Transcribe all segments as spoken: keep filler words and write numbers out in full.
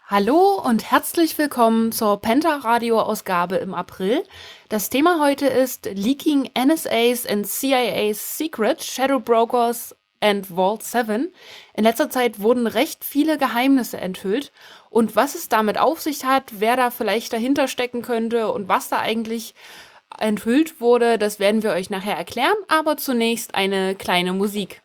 Hallo und herzlich willkommen zur Penta-Radio-Ausgabe im April. Das Thema heute ist Leaking N S A's and C I A's Secret, Shadow Brokers and Vault sieben. In letzter Zeit wurden recht viele Geheimnisse enthüllt. Und was es damit auf sich hat, wer da vielleicht dahinter stecken könnte und was da eigentlich enthüllt wurde, das werden wir euch nachher erklären. Aber zunächst eine kleine Musik.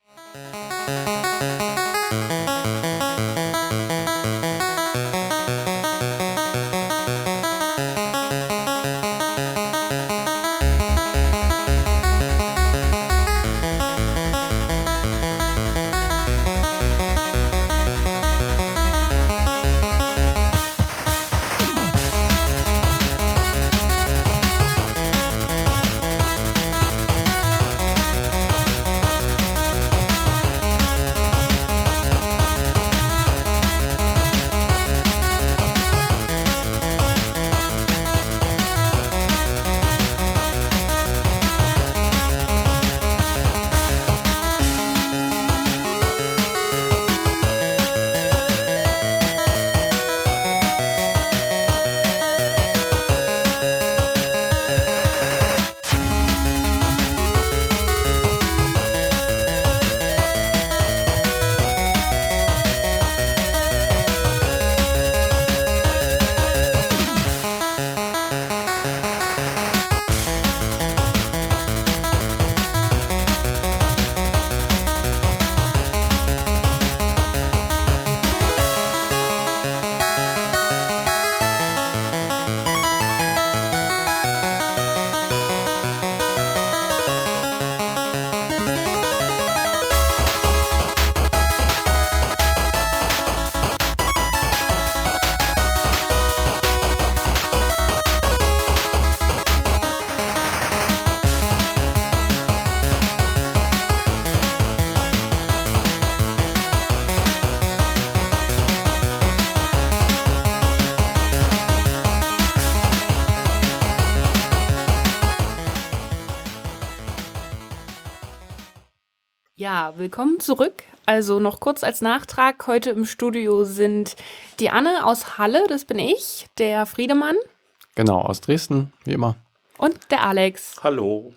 Ja, willkommen zurück. Also noch kurz als Nachtrag. Heute im Studio sind die Anne aus Halle, das bin ich, der Friedemann Genau, aus Dresden, wie immer. und der Alex. Hallo.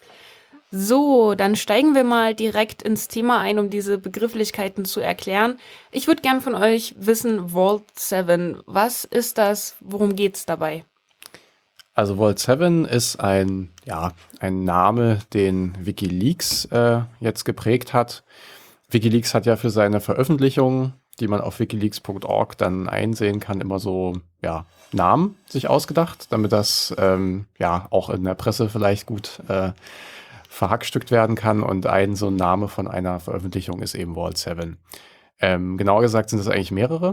So, dann steigen wir mal direkt ins Thema ein, um diese Begrifflichkeiten zu erklären. Ich würde gern von euch wissen, Vault sieben, was ist das, worum geht's dabei? Also Vault sieben ist ein, ja, ein Name, den WikiLeaks äh, jetzt geprägt hat. WikiLeaks hat ja für seine Veröffentlichungen, die man auf wikileaks punkt org dann einsehen kann, immer so ja, Namen sich ausgedacht, damit das ähm, ja auch in der Presse vielleicht gut äh, verhackstückt werden kann. Und ein so ein Name von einer Veröffentlichung ist eben Vault sieben. Ähm, genauer gesagt sind es eigentlich mehrere,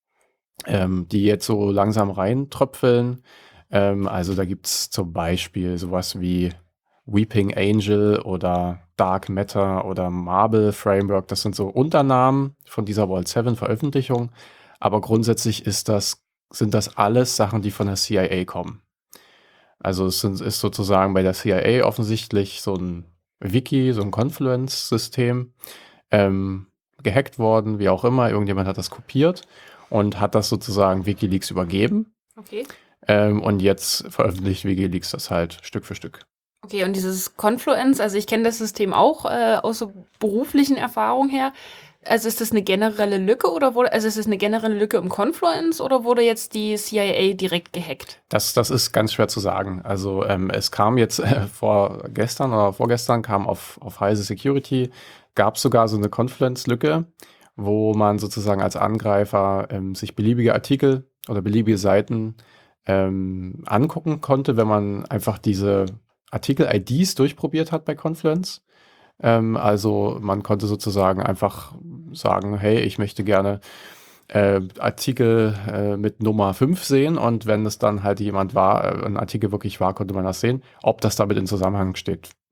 ähm, die jetzt so langsam reintröpfeln. Ähm, also da gibt es zum Beispiel sowas wie Weeping Angel oder Dark Matter oder Marble Framework. Das sind so Unternamen von dieser Vault sieben Veröffentlichung. Aber grundsätzlich ist das, sind das alles Sachen, die von der C I A kommen. Also es sind, ist sozusagen bei der C I A offensichtlich so ein Wiki, so ein Confluence-System ähm, gehackt worden, wie auch immer. Irgendjemand hat das kopiert und hat das sozusagen WikiLeaks übergeben. Okay. Ähm, und jetzt veröffentlicht WikiLeaks das halt Stück für Stück. Okay, und dieses Confluence, also ich kenne das System auch äh, aus so beruflichen Erfahrungen her. Also ist das eine generelle Lücke oder wurde, also ist es eine generelle Lücke im Confluence oder wurde jetzt die C I A direkt gehackt? Das, das ist ganz schwer zu sagen. Also ähm, es kam jetzt äh, vor gestern oder vorgestern kam auf, auf Heise Security, gab es sogar so eine Confluence-Lücke, wo man sozusagen als Angreifer ähm, sich beliebige Artikel oder beliebige Seiten ähm, angucken konnte, wenn man einfach diese Artikel-I Ds durchprobiert hat bei Confluence. Ähm, also man konnte sozusagen einfach sagen, hey, ich möchte gerne äh, Artikel äh, mit Nummer fünf sehen, und wenn es dann halt jemand war, äh, ein Artikel wirklich war, konnte man das sehen. Ob das damit in Zusammenhang steht,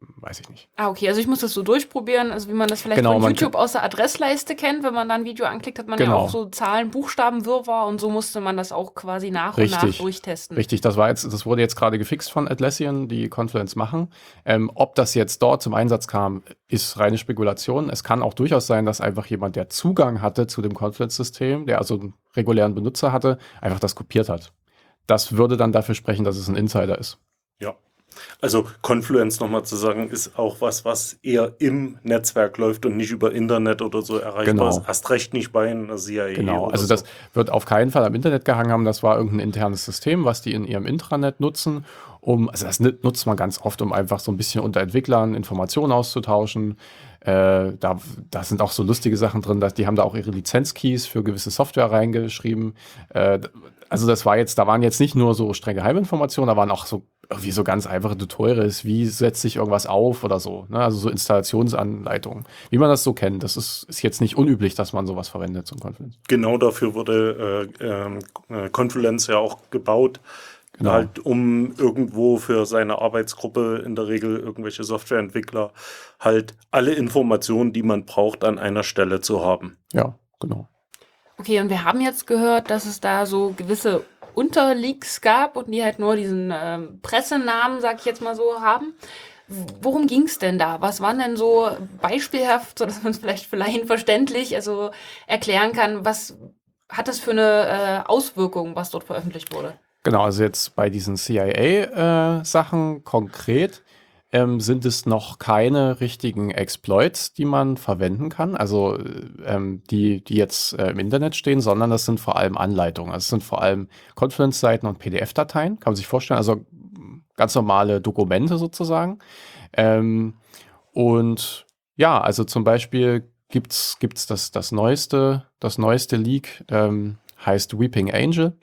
weiß ich nicht. Ah, okay, also ich muss das so durchprobieren, also wie man das vielleicht Genau, von man YouTube aus der Adressleiste kennt, wenn man dann ein Video anklickt, hat man ja auch Genau, so Zahlen, Buchstaben, Wirrwarr und so musste man das auch quasi nach und nach richtig. durchtesten. Richtig, das war jetzt, das wurde jetzt gerade gefixt von Atlassian, die Confluence machen. Ähm, ob das jetzt dort zum Einsatz kam, ist reine Spekulation. Es kann auch durchaus sein, dass einfach jemand, der Zugang hatte zu dem Confluence-System, der also einen regulären Benutzer hatte, einfach das kopiert hat. Das würde dann dafür sprechen, dass es ein Insider ist. Ja. Also Confluence nochmal zu sagen, ist auch was, was eher im Netzwerk läuft und nicht über Internet oder so erreichbar Genau. ist. Erst recht nicht bei einer C I A Genau, oder also so. das wird auf keinen Fall am Internet gehangen haben. Das war irgendein internes System, was die in ihrem Intranet nutzen, um, also das nut- nutzt man ganz oft, um einfach so ein bisschen unter Entwicklern Informationen auszutauschen. Äh, da, da sind auch so lustige Sachen drin, dass die haben da auch ihre Lizenzkeys für gewisse Software reingeschrieben. Äh, also das war jetzt, da waren jetzt nicht nur so streng geheime Informationen, da waren auch so irgendwie so ganz einfache Tutorials, wie setzt sich irgendwas auf oder so, ne? Also so Installationsanleitungen, wie man das so kennt. Das ist, ist jetzt nicht unüblich, dass man sowas verwendet zum Confluence. Genau dafür wurde äh, ähm, äh, Confluence ja auch gebaut, Genau. halt um irgendwo für seine Arbeitsgruppe, in der Regel irgendwelche Softwareentwickler, halt alle Informationen, die man braucht, an einer Stelle zu haben. Ja, genau. Okay, und wir haben jetzt gehört, dass es da so gewisse Unterleaks gab und die halt nur diesen ähm, Pressenamen, sag ich jetzt mal so, haben. Worum ging es denn da? Was waren denn so beispielhaft, sodass man es vielleicht für Laien verständlich also erklären kann, was hat das für eine äh, Auswirkung, was dort veröffentlicht wurde? Genau, also jetzt bei diesen C I A-Sachen konkret ähm, sind es noch keine richtigen Exploits, die man verwenden kann, also äh, ähm, die, die jetzt äh, im Internet stehen, sondern das sind vor allem Anleitungen. Also es sind vor allem Confluence-Seiten und P D F-Dateien, kann man sich vorstellen, also mm, ganz normale Dokumente sozusagen. Ähm, und ja, also zum Beispiel gibt's gibt's das, das neueste, das neueste Leak, ähm, heißt Weeping Angel.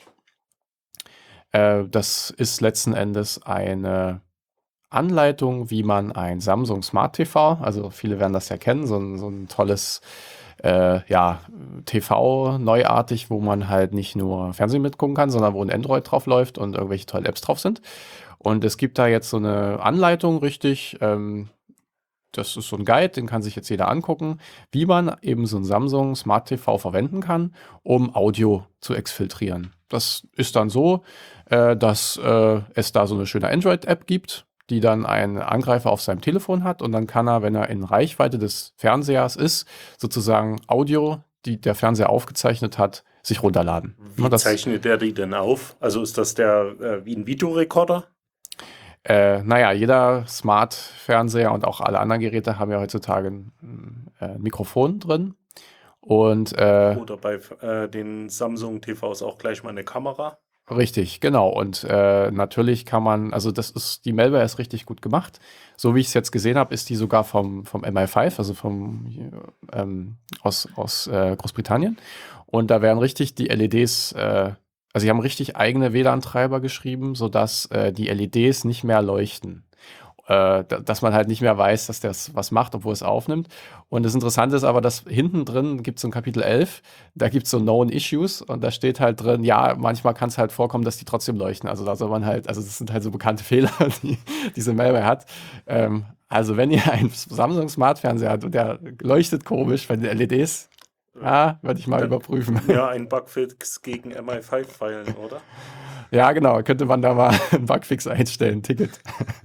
Äh, das ist letzten Endes eine Anleitung, wie man ein Samsung Smart T V, also viele werden das ja kennen, so ein, so ein tolles äh, ja, T V neuartig, wo man halt nicht nur Fernsehen mitgucken kann, sondern wo ein Android drauf läuft und irgendwelche tollen Apps drauf sind. Und es gibt da jetzt so eine Anleitung, richtig, ähm, das ist so ein Guide, den kann sich jetzt jeder angucken, wie man eben so ein Samsung Smart T V verwenden kann, um Audio zu exfiltrieren. Das ist dann so, äh, dass äh, es da so eine schöne Android-App gibt, die dann einen Angreifer auf seinem Telefon hat und dann kann er, wenn er in Reichweite des Fernsehers ist, sozusagen Audio, die der Fernseher aufgezeichnet hat, sich runterladen. Wie das, zeichnet der die denn auf? Also ist das der äh, wie ein Videorekorder? Äh, naja, jeder Smart-Fernseher und auch alle anderen Geräte haben ja heutzutage ein äh, Mikrofon drin. Und äh, Oder bei äh, den Samsung T Vs auch gleich mal eine Kamera? richtig, genau. Und äh, natürlich kann man, also das ist, die Malware ist richtig gut gemacht. So wie ich es jetzt gesehen habe, ist die sogar vom, vom M I fünf, also vom ähm, aus, aus äh, Großbritannien. Und da werden richtig die L E Ds, äh, also sie haben richtig eigene W L A N-Treiber geschrieben, sodass äh, die L E Ds nicht mehr leuchten. Äh, da- dass man halt nicht mehr weiß, dass das was macht, obwohl es aufnimmt. Und das Interessante ist aber, dass hinten drin gibt es so ein Kapitel elf, da gibt es so Known Issues und da steht halt drin, ja, manchmal kann es halt vorkommen, dass die trotzdem leuchten. Also da soll man halt, also das sind halt so bekannte Fehler, die diese Malware hat. Ähm, also wenn ihr einen Samsung Smart Fernseher habt und der leuchtet komisch, wenn die L E Ds, ja, würde ich mal Dann- überprüfen. Ja, ein Bugfix gegen M I fünf feilen, oder? Ja, genau, könnte man da mal einen Bugfix einstellen, Ticket.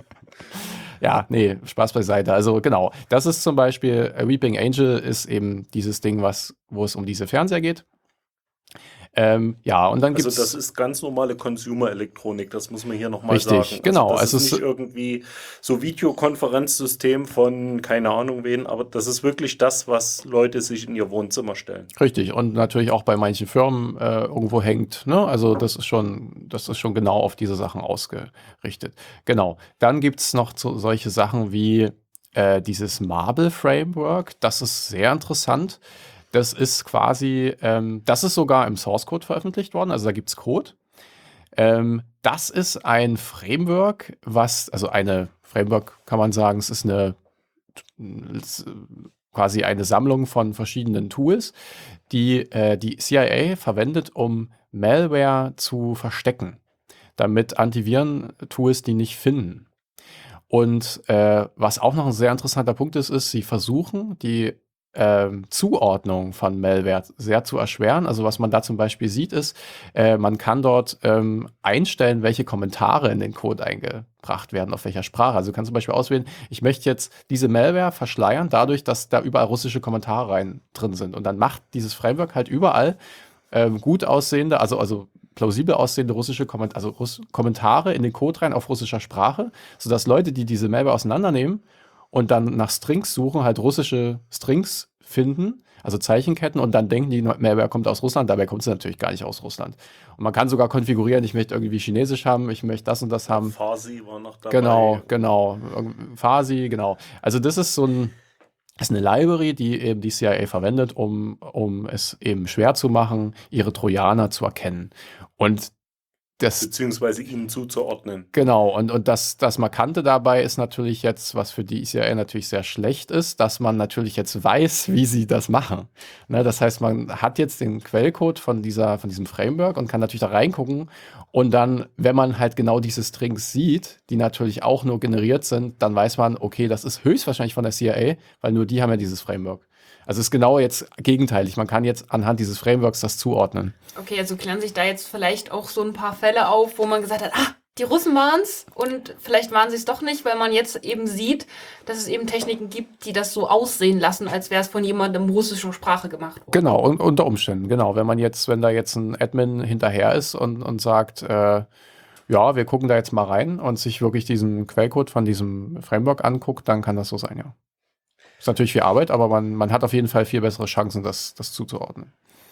Ja, nee, Spaß beiseite. Also genau, das ist zum Beispiel, äh, Weeping Angel ist eben dieses Ding, was, wo es um diese Fernseher geht. Ähm, ja, und dann Also gibt's das ist ganz normale Consumer-Elektronik, das muss man hier nochmal Richtig, sagen. genau. Also das Also ist es- nicht irgendwie so Videokonferenzsystem von keine Ahnung wen, aber das ist wirklich das, was Leute sich in ihr Wohnzimmer stellen. richtig und natürlich auch bei manchen Firmen äh, irgendwo hängt. Ne? Also das ist schon, das ist schon genau auf diese Sachen ausgerichtet. Genau. Dann gibt's noch so, solche Sachen wie äh, dieses Marble Framework. Das ist sehr interessant. Das ist quasi, ähm, das ist sogar im Source Code veröffentlicht worden. Also da gibt's Code. Ähm, das ist ein Framework, was, also eine Framework kann man sagen, es ist eine es ist quasi eine Sammlung von verschiedenen Tools, die äh, die C I A verwendet, um Malware zu verstecken, damit Antiviren-Tools die nicht finden. Und äh, was auch noch ein sehr interessanter Punkt ist, ist, sie versuchen, die ähm, Zuordnung von Malware sehr zu erschweren. Also was man da zum Beispiel sieht, ist, äh, man kann dort ähm, einstellen, welche Kommentare in den Code eingebracht werden, auf welcher Sprache. Also du kannst zum Beispiel auswählen, ich möchte jetzt diese Malware verschleiern, dadurch, dass da überall russische Kommentare rein drin sind. Und dann macht dieses Framework halt überall ähm, gut aussehende, also, also plausibel aussehende russische Komment also Russ Kommentare in den Code rein auf russischer Sprache, sodass Leute, die diese Malware auseinandernehmen und dann nach Strings suchen, halt russische Strings finden, also Zeichenketten, und dann denken die, Malware kommt aus Russland, dabei kommt sie natürlich gar nicht aus Russland. Und man kann sogar konfigurieren, ich möchte irgendwie Chinesisch haben, ich möchte das und das haben. Farsi war noch dabei. Genau, genau. Farsi, genau. Also das ist so ein ist eine Library, die eben die C I A verwendet, um, um es eben schwer zu machen, ihre Trojaner zu erkennen. Und das, beziehungsweise ihnen zuzuordnen. Genau, und, und das, das Markante dabei ist natürlich jetzt, was für die C I A natürlich sehr schlecht ist, dass man natürlich jetzt weiß, wie sie das machen. Ne, das heißt, man hat jetzt den Quellcode von, dieser, von diesem Framework und kann natürlich da reingucken. Und dann, wenn man halt genau diese Strings sieht, die natürlich auch nur generiert sind, dann weiß man, okay, das ist höchstwahrscheinlich von der C I A, weil nur die haben ja dieses Framework. Also es ist genau jetzt gegenteilig. Man kann jetzt anhand dieses Frameworks das zuordnen. Okay, also klären sich da jetzt vielleicht auch so ein paar Fälle auf, wo man gesagt hat, ah, die Russen waren's und vielleicht waren sie es doch nicht, weil man jetzt eben sieht, dass es eben Techniken gibt, die das so aussehen lassen, als wäre es von jemandem russischer Sprache gemacht worden. Genau, un unter Umständen, genau. Wenn man jetzt, wenn da jetzt ein Admin hinterher ist und, und sagt, äh, ja, wir gucken da jetzt mal rein und sich wirklich diesen Quellcode von diesem Framework anguckt, dann kann das so sein, ja. Ist natürlich viel Arbeit, aber man, man hat auf jeden Fall viel bessere Chancen, das, das zuzuordnen.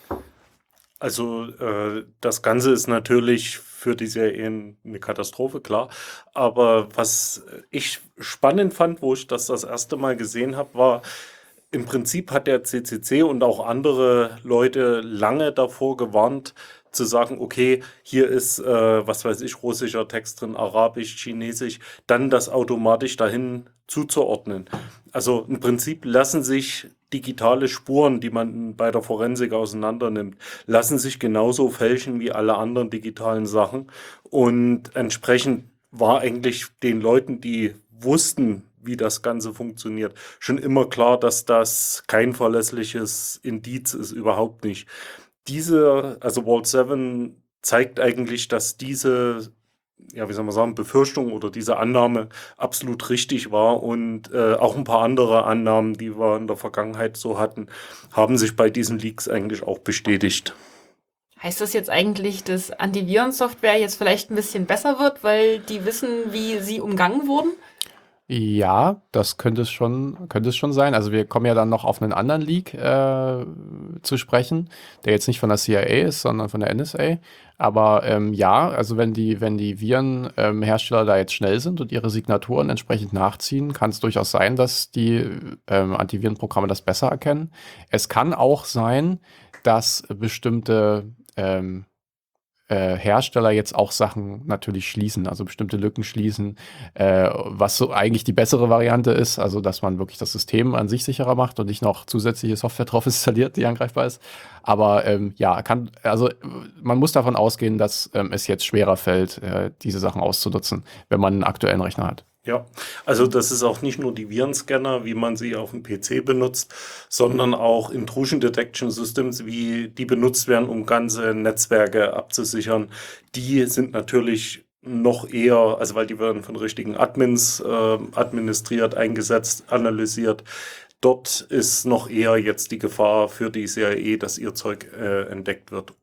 Also äh, das Ganze ist natürlich für die C I A eine Katastrophe, klar. Aber was ich spannend fand, wo ich das das erste Mal gesehen habe, war, im Prinzip hat der C C C und auch andere Leute lange davor gewarnt, zu sagen, okay, hier ist, äh, was weiß ich, russischer Text drin, arabisch, chinesisch, dann das automatisch dahin zuzuordnen. Also im Prinzip lassen sich digitale Spuren, die man bei der Forensik auseinandernimmt, lassen sich genauso fälschen wie alle anderen digitalen Sachen. Und entsprechend war eigentlich den Leuten, die wussten, wie das Ganze funktioniert, schon immer klar, dass das kein verlässliches Indiz ist, überhaupt nicht. Diese, also Vault sieben zeigt eigentlich, dass diese, ja, wie soll man sagen, Befürchtung oder diese Annahme absolut richtig war, und äh, auch ein paar andere Annahmen, die wir in der Vergangenheit so hatten, haben sich bei diesen Leaks eigentlich auch bestätigt. Heißt das jetzt eigentlich, dass Antivirensoftware jetzt vielleicht ein bisschen besser wird, weil die wissen, wie sie umgangen wurden? Ja, das könnte es schon, könnte es schon sein. Also wir kommen ja dann noch auf einen anderen Leak äh, zu sprechen, der jetzt nicht von der C I A ist, sondern von der N S A. Aber ähm, ja, also wenn die, wenn die Virenhersteller ähm, da jetzt schnell sind und ihre Signaturen entsprechend nachziehen, kann es durchaus sein, dass die ähm, Antivirenprogramme das besser erkennen. Es kann auch sein, dass bestimmte ähm, äh, Hersteller jetzt auch Sachen natürlich schließen, also bestimmte Lücken schließen, äh, was so eigentlich die bessere Variante ist, also dass man wirklich das System an sich sicherer macht und nicht noch zusätzliche Software drauf installiert, die angreifbar ist. Aber ähm, ja, kann, also man muss davon ausgehen, dass ähm, es jetzt schwerer fällt, äh, diese Sachen auszunutzen, wenn man einen aktuellen Rechner hat. Ja, also das ist auch nicht nur die Virenscanner, wie man sie auf dem P C benutzt, sondern auch Intrusion Detection Systems, wie die benutzt werden, um ganze Netzwerke abzusichern. Die sind natürlich noch eher, also weil die werden von richtigen Admins äh, administriert, eingesetzt, analysiert. Dort ist noch eher jetzt die Gefahr für die C I A, dass ihr Zeug äh, entdeckt wird.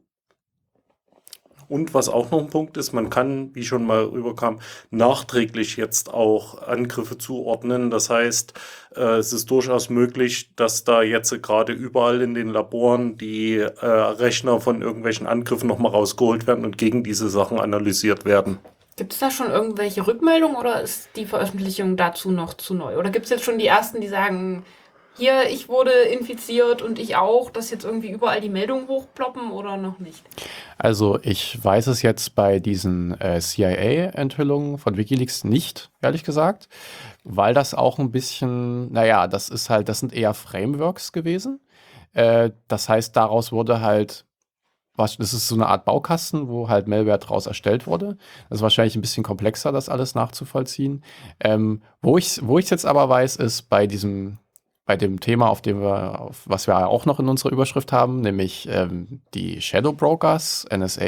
Und was auch noch ein Punkt ist, man kann, wie schon mal rüberkam, nachträglich jetzt auch Angriffe zuordnen. Das heißt, äh, es ist durchaus möglich, dass da jetzt gerade überall in den Laboren die äh, Rechner von irgendwelchen Angriffen nochmal rausgeholt werden und gegen diese Sachen analysiert werden. Gibt es da schon irgendwelche Rückmeldungen oder ist die Veröffentlichung dazu noch zu neu? Oder gibt es jetzt schon die ersten, die sagen, hier, ich wurde infiziert und ich auch, dass jetzt irgendwie überall die Meldungen hochploppen oder noch nicht? Also ich weiß es jetzt bei diesen äh, C I A-Enthüllungen von WikiLeaks nicht, ehrlich gesagt, weil das auch ein bisschen, naja, das ist halt, das sind eher Frameworks gewesen. Äh, das heißt, daraus wurde halt was, das ist so eine Art Baukasten, wo halt Malware draus erstellt wurde. Das ist wahrscheinlich ein bisschen komplexer, das alles nachzuvollziehen. Ähm, wo ich wo ich jetzt aber weiß, ist bei diesem bei dem Thema, auf dem wir, auf, was wir auch noch in unserer Überschrift haben, nämlich ähm, die Shadow Brokers N S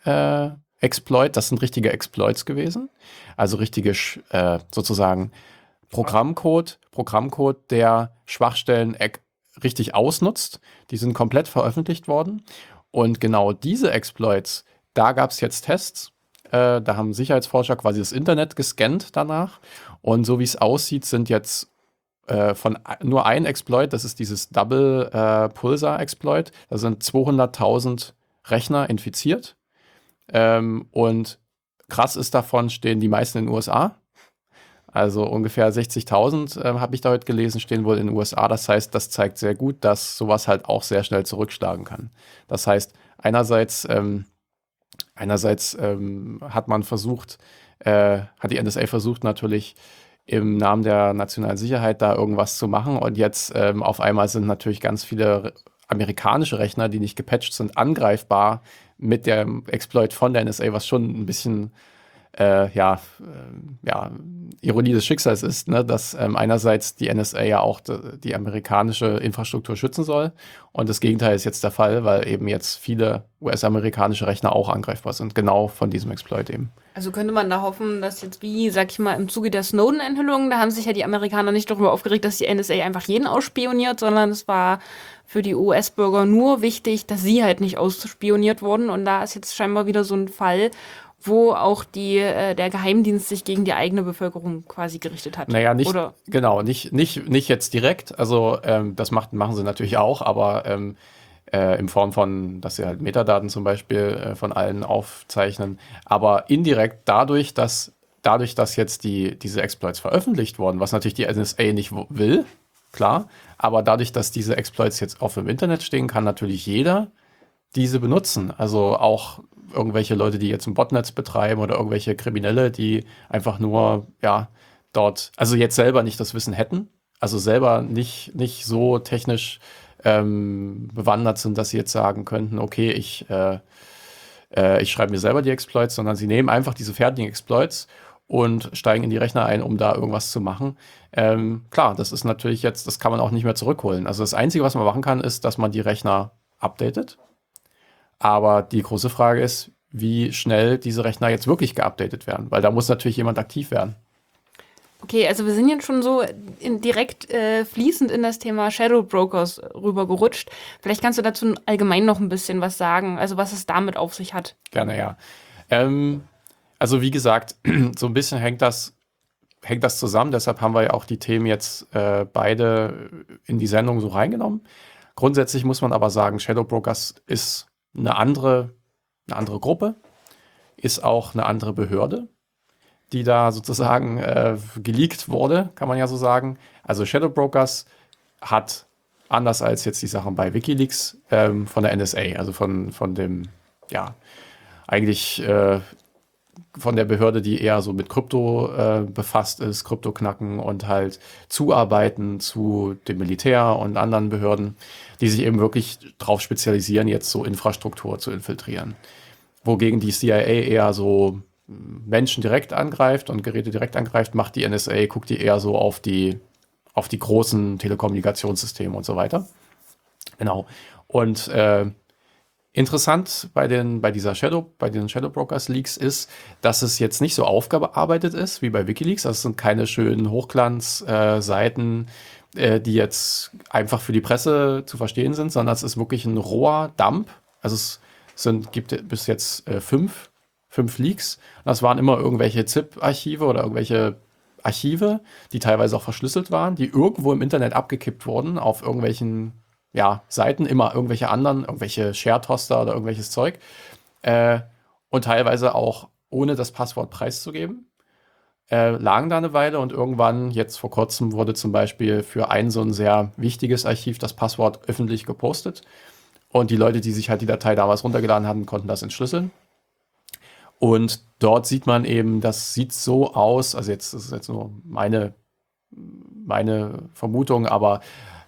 A äh, Exploit. Das sind richtige Exploits gewesen, also richtige sch- äh, sozusagen Programmcode, Programmcode, der Schwachstellen ex- richtig ausnutzt. Die sind komplett veröffentlicht worden. Und genau diese Exploits, da gab es jetzt Tests. Äh, da haben Sicherheitsforscher quasi das Internet gescannt danach. Und so wie es aussieht, sind jetzt äh, von a- nur ein Exploit, das ist dieses Double äh, Pulsar Exploit, da sind zweihunderttausend Rechner infiziert. Ähm, und krass ist davon, stehen die meisten in den U S A. Also ungefähr sechzigtausend äh, habe ich da heute gelesen, stehen wohl in den U S A. Das heißt, das zeigt sehr gut, dass sowas halt auch sehr schnell zurückschlagen kann. Das heißt, einerseits, ähm, einerseits ähm, hat man versucht, äh, hat die N S A versucht natürlich im Namen der nationalen Sicherheit da irgendwas zu machen. Und jetzt ähm, auf einmal sind natürlich ganz viele re- amerikanische Rechner, die nicht gepatcht sind, angreifbar mit dem Exploit von der N S A, was schon ein bisschen äh, ja, äh, ja, Ironie des Schicksals ist, ne, dass ähm, einerseits die N S A ja auch d- die amerikanische Infrastruktur schützen soll und das Gegenteil ist jetzt der Fall, weil eben jetzt viele U S-amerikanische Rechner auch angreifbar sind, genau von diesem Exploit eben. Also könnte man da hoffen, dass jetzt wie, sag ich mal, im Zuge der Snowden-Enthüllungen, da haben sich ja die Amerikaner nicht darüber aufgeregt, dass die N S A einfach jeden ausspioniert, sondern es war für die U S-Bürger nur wichtig, dass sie halt nicht ausspioniert wurden. Und da ist jetzt scheinbar wieder so ein Fall, wo auch die, äh, der Geheimdienst sich gegen die eigene Bevölkerung quasi gerichtet hat. Naja, nicht, Oder genau, nicht, nicht, nicht jetzt direkt, also ähm, das macht, machen sie natürlich auch, aber ähm, äh, in Form von, dass sie halt Metadaten zum Beispiel äh, von allen aufzeichnen, aber indirekt dadurch, dass dadurch, dass jetzt die, diese Exploits veröffentlicht wurden, was natürlich die N S A nicht wo- will, klar, aber dadurch, dass diese Exploits jetzt auch im Internet stehen, kann natürlich jeder diese benutzen. Also auch irgendwelche Leute, die jetzt ein Botnetz betreiben oder irgendwelche Kriminelle, die einfach nur, ja, dort, also jetzt selber nicht das Wissen hätten, also selber nicht, nicht so technisch ähm, bewandert sind, dass sie jetzt sagen könnten, okay, ich, äh, äh, ich schreibe mir selber die Exploits, sondern sie nehmen einfach diese fertigen Exploits und steigen in die Rechner ein, um da irgendwas zu machen. Ähm, klar, das ist natürlich jetzt, das kann man auch nicht mehr zurückholen. Also das Einzige, was man machen kann, ist, dass man die Rechner updatet. Aber die große Frage ist, wie schnell diese Rechner jetzt wirklich geupdatet werden, weil da muss natürlich jemand aktiv werden. okay, also wir sind jetzt schon so in, direkt äh, fließend in das Thema Shadow Brokers rübergerutscht. Vielleicht kannst du dazu allgemein noch ein bisschen was sagen, also was es damit auf sich hat. Gerne, ja. Ähm, also wie gesagt, so ein bisschen hängt das, hängt das zusammen. Deshalb haben wir ja auch die Themen jetzt äh, beide in die Sendung so reingenommen. Grundsätzlich muss man aber sagen, Shadow Brokers ist eine andere, eine andere Gruppe, ist auch eine andere Behörde, die da sozusagen äh, geleakt wurde, kann man ja so sagen. Also Shadow Brokers hat, anders als jetzt die Sachen bei WikiLeaks, ähm, von der N S A, also von, von dem, ja, eigentlich äh, von der Behörde, die eher so mit Krypto äh, befasst ist, Kryptoknacken und halt Zuarbeiten zu dem Militär und anderen Behörden, die sich eben wirklich darauf spezialisieren, jetzt so Infrastruktur zu infiltrieren. Wogegen die C I A eher so Menschen direkt angreift und Geräte direkt angreift, macht die N S A, guckt die eher so auf die, auf die großen Telekommunikationssysteme und so weiter. Genau. Und äh, interessant bei den, bei dieser Shadow, bei den Shadow Brokers Leaks ist, dass es jetzt nicht so aufgearbeitet ist wie bei WikiLeaks. Das sind keine schönen Hochglanz-Seiten, äh, die jetzt einfach für die Presse zu verstehen sind, sondern es ist wirklich ein roher Dump. Also es sind, gibt bis jetzt äh, fünf, fünf Leaks. Das waren immer irgendwelche ZIP-Archive oder irgendwelche Archive, die teilweise auch verschlüsselt waren, die irgendwo im Internet abgekippt wurden auf irgendwelchen ja, Seiten, immer irgendwelche anderen, irgendwelche Share-Toster oder irgendwelches Zeug. Äh, und teilweise auch ohne das Passwort preiszugeben. Äh, lagen da eine Weile und irgendwann, jetzt vor kurzem, wurde zum Beispiel für ein so ein sehr wichtiges Archiv das Passwort öffentlich gepostet. Und die Leute, die sich halt die Datei damals runtergeladen hatten, konnten das entschlüsseln. Und dort sieht man eben, das sieht so aus, also jetzt das ist jetzt nur meine, meine Vermutung, aber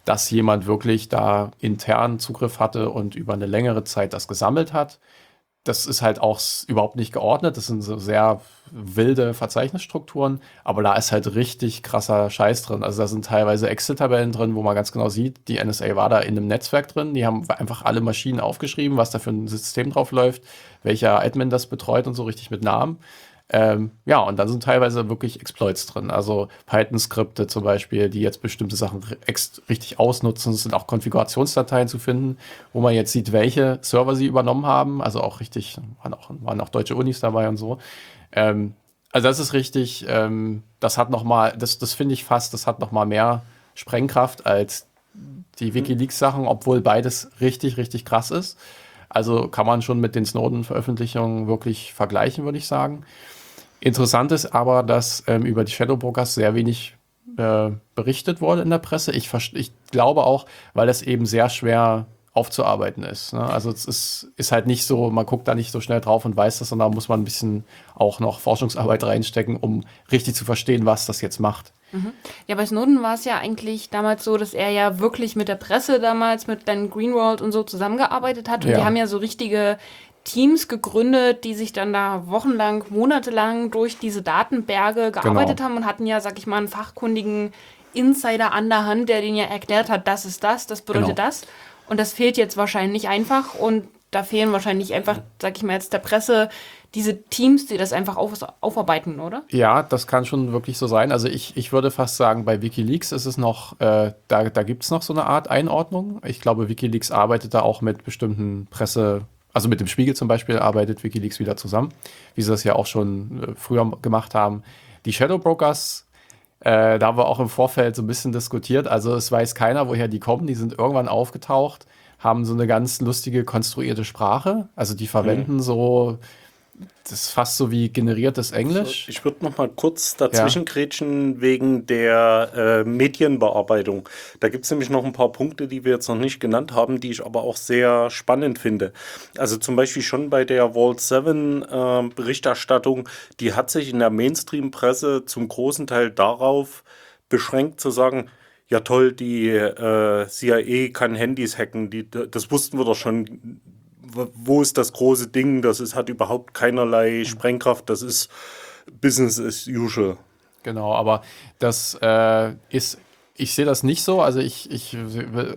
dass jemand wirklich da intern Zugriff hatte und über eine längere Zeit das gesammelt hat. Das ist halt auch s- überhaupt nicht geordnet. Das sind so sehr wilde Verzeichnisstrukturen, aber da ist halt richtig krasser Scheiß drin. Also da sind teilweise Excel-Tabellen drin, wo man ganz genau sieht, die N S A war da in einem Netzwerk drin. Die haben einfach alle Maschinen aufgeschrieben, was da für ein System drauf läuft, welcher Admin das betreut und so richtig mit Namen. Ähm, ja, und dann sind teilweise wirklich Exploits drin. Also Python-Skripte zum Beispiel, die jetzt bestimmte Sachen ri- ex richtig ausnutzen. Es sind auch Konfigurationsdateien zu finden, wo man jetzt sieht, welche Server sie übernommen haben. Also auch richtig, waren auch, waren auch deutsche Unis dabei und so. Ähm, also das ist richtig, ähm, das hat noch mal, das, das finde ich fast, das hat noch mal mehr Sprengkraft als die WikiLeaks-Sachen, obwohl beides richtig, richtig krass ist. Also kann man schon mit den Snowden-Veröffentlichungen wirklich vergleichen, würde ich sagen. Interessant ist aber, dass ähm, über die Shadowbrokers sehr wenig äh, berichtet wurde in der Presse. Ich, verst- ich glaube auch, weil das eben sehr schwer aufzuarbeiten ist. Ne? Also es ist, ist halt nicht so, man guckt da nicht so schnell drauf und weiß das, sondern da muss man ein bisschen auch noch Forschungsarbeit reinstecken, um richtig zu verstehen, was das jetzt macht. Mhm. Ja, bei Snowden war es ja eigentlich damals so, dass er ja wirklich mit der Presse damals, mit Dan Greenwald und so zusammengearbeitet hat. Und die Ja. haben ja so richtige Teams gegründet, die sich dann da wochenlang, monatelang durch diese Datenberge gearbeitet Genau. haben und hatten ja, sag ich mal, einen fachkundigen Insider an der Hand, der denen ja erklärt hat, das ist das, das bedeutet Genau. das. Und das fehlt jetzt wahrscheinlich einfach. Und da fehlen wahrscheinlich einfach, sag ich mal jetzt der Presse, diese Teams, die das einfach auf, aufarbeiten, oder? Ja, das kann schon wirklich so sein. Also ich, ich würde fast sagen, bei WikiLeaks ist es noch, äh, da, da gibt es noch so eine Art Einordnung. Ich glaube, WikiLeaks arbeitet da auch mit bestimmten Presse, also mit dem Spiegel zum Beispiel arbeitet WikiLeaks wieder zusammen, wie sie das ja auch schon äh, früher gemacht haben. Die Shadowbrokers, äh, da haben wir auch im Vorfeld so ein bisschen diskutiert. Also es weiß keiner, woher die kommen. Die sind irgendwann aufgetaucht, haben so eine ganz lustige konstruierte Sprache. Also die verwenden so, das ist fast so wie generiertes So, Englisch. ich würde noch mal kurz Ja. dazwischengrätschen wegen der äh, Medienbearbeitung. Da gibt es nämlich noch ein paar Punkte, die wir jetzt noch nicht genannt haben, die ich aber auch sehr spannend finde. Also zum Beispiel schon bei der Vault sieben äh, Berichterstattung, die hat sich in der Mainstream-Presse zum großen Teil darauf beschränkt zu sagen, ja toll, die äh, C I A kann Handys hacken, die, das wussten wir doch schon. W- Wo ist das große Ding? Das ist, hat überhaupt keinerlei Sprengkraft, das ist Business as usual. Genau, aber das äh, ist, ich sehe das nicht so. Also ich, ich äh,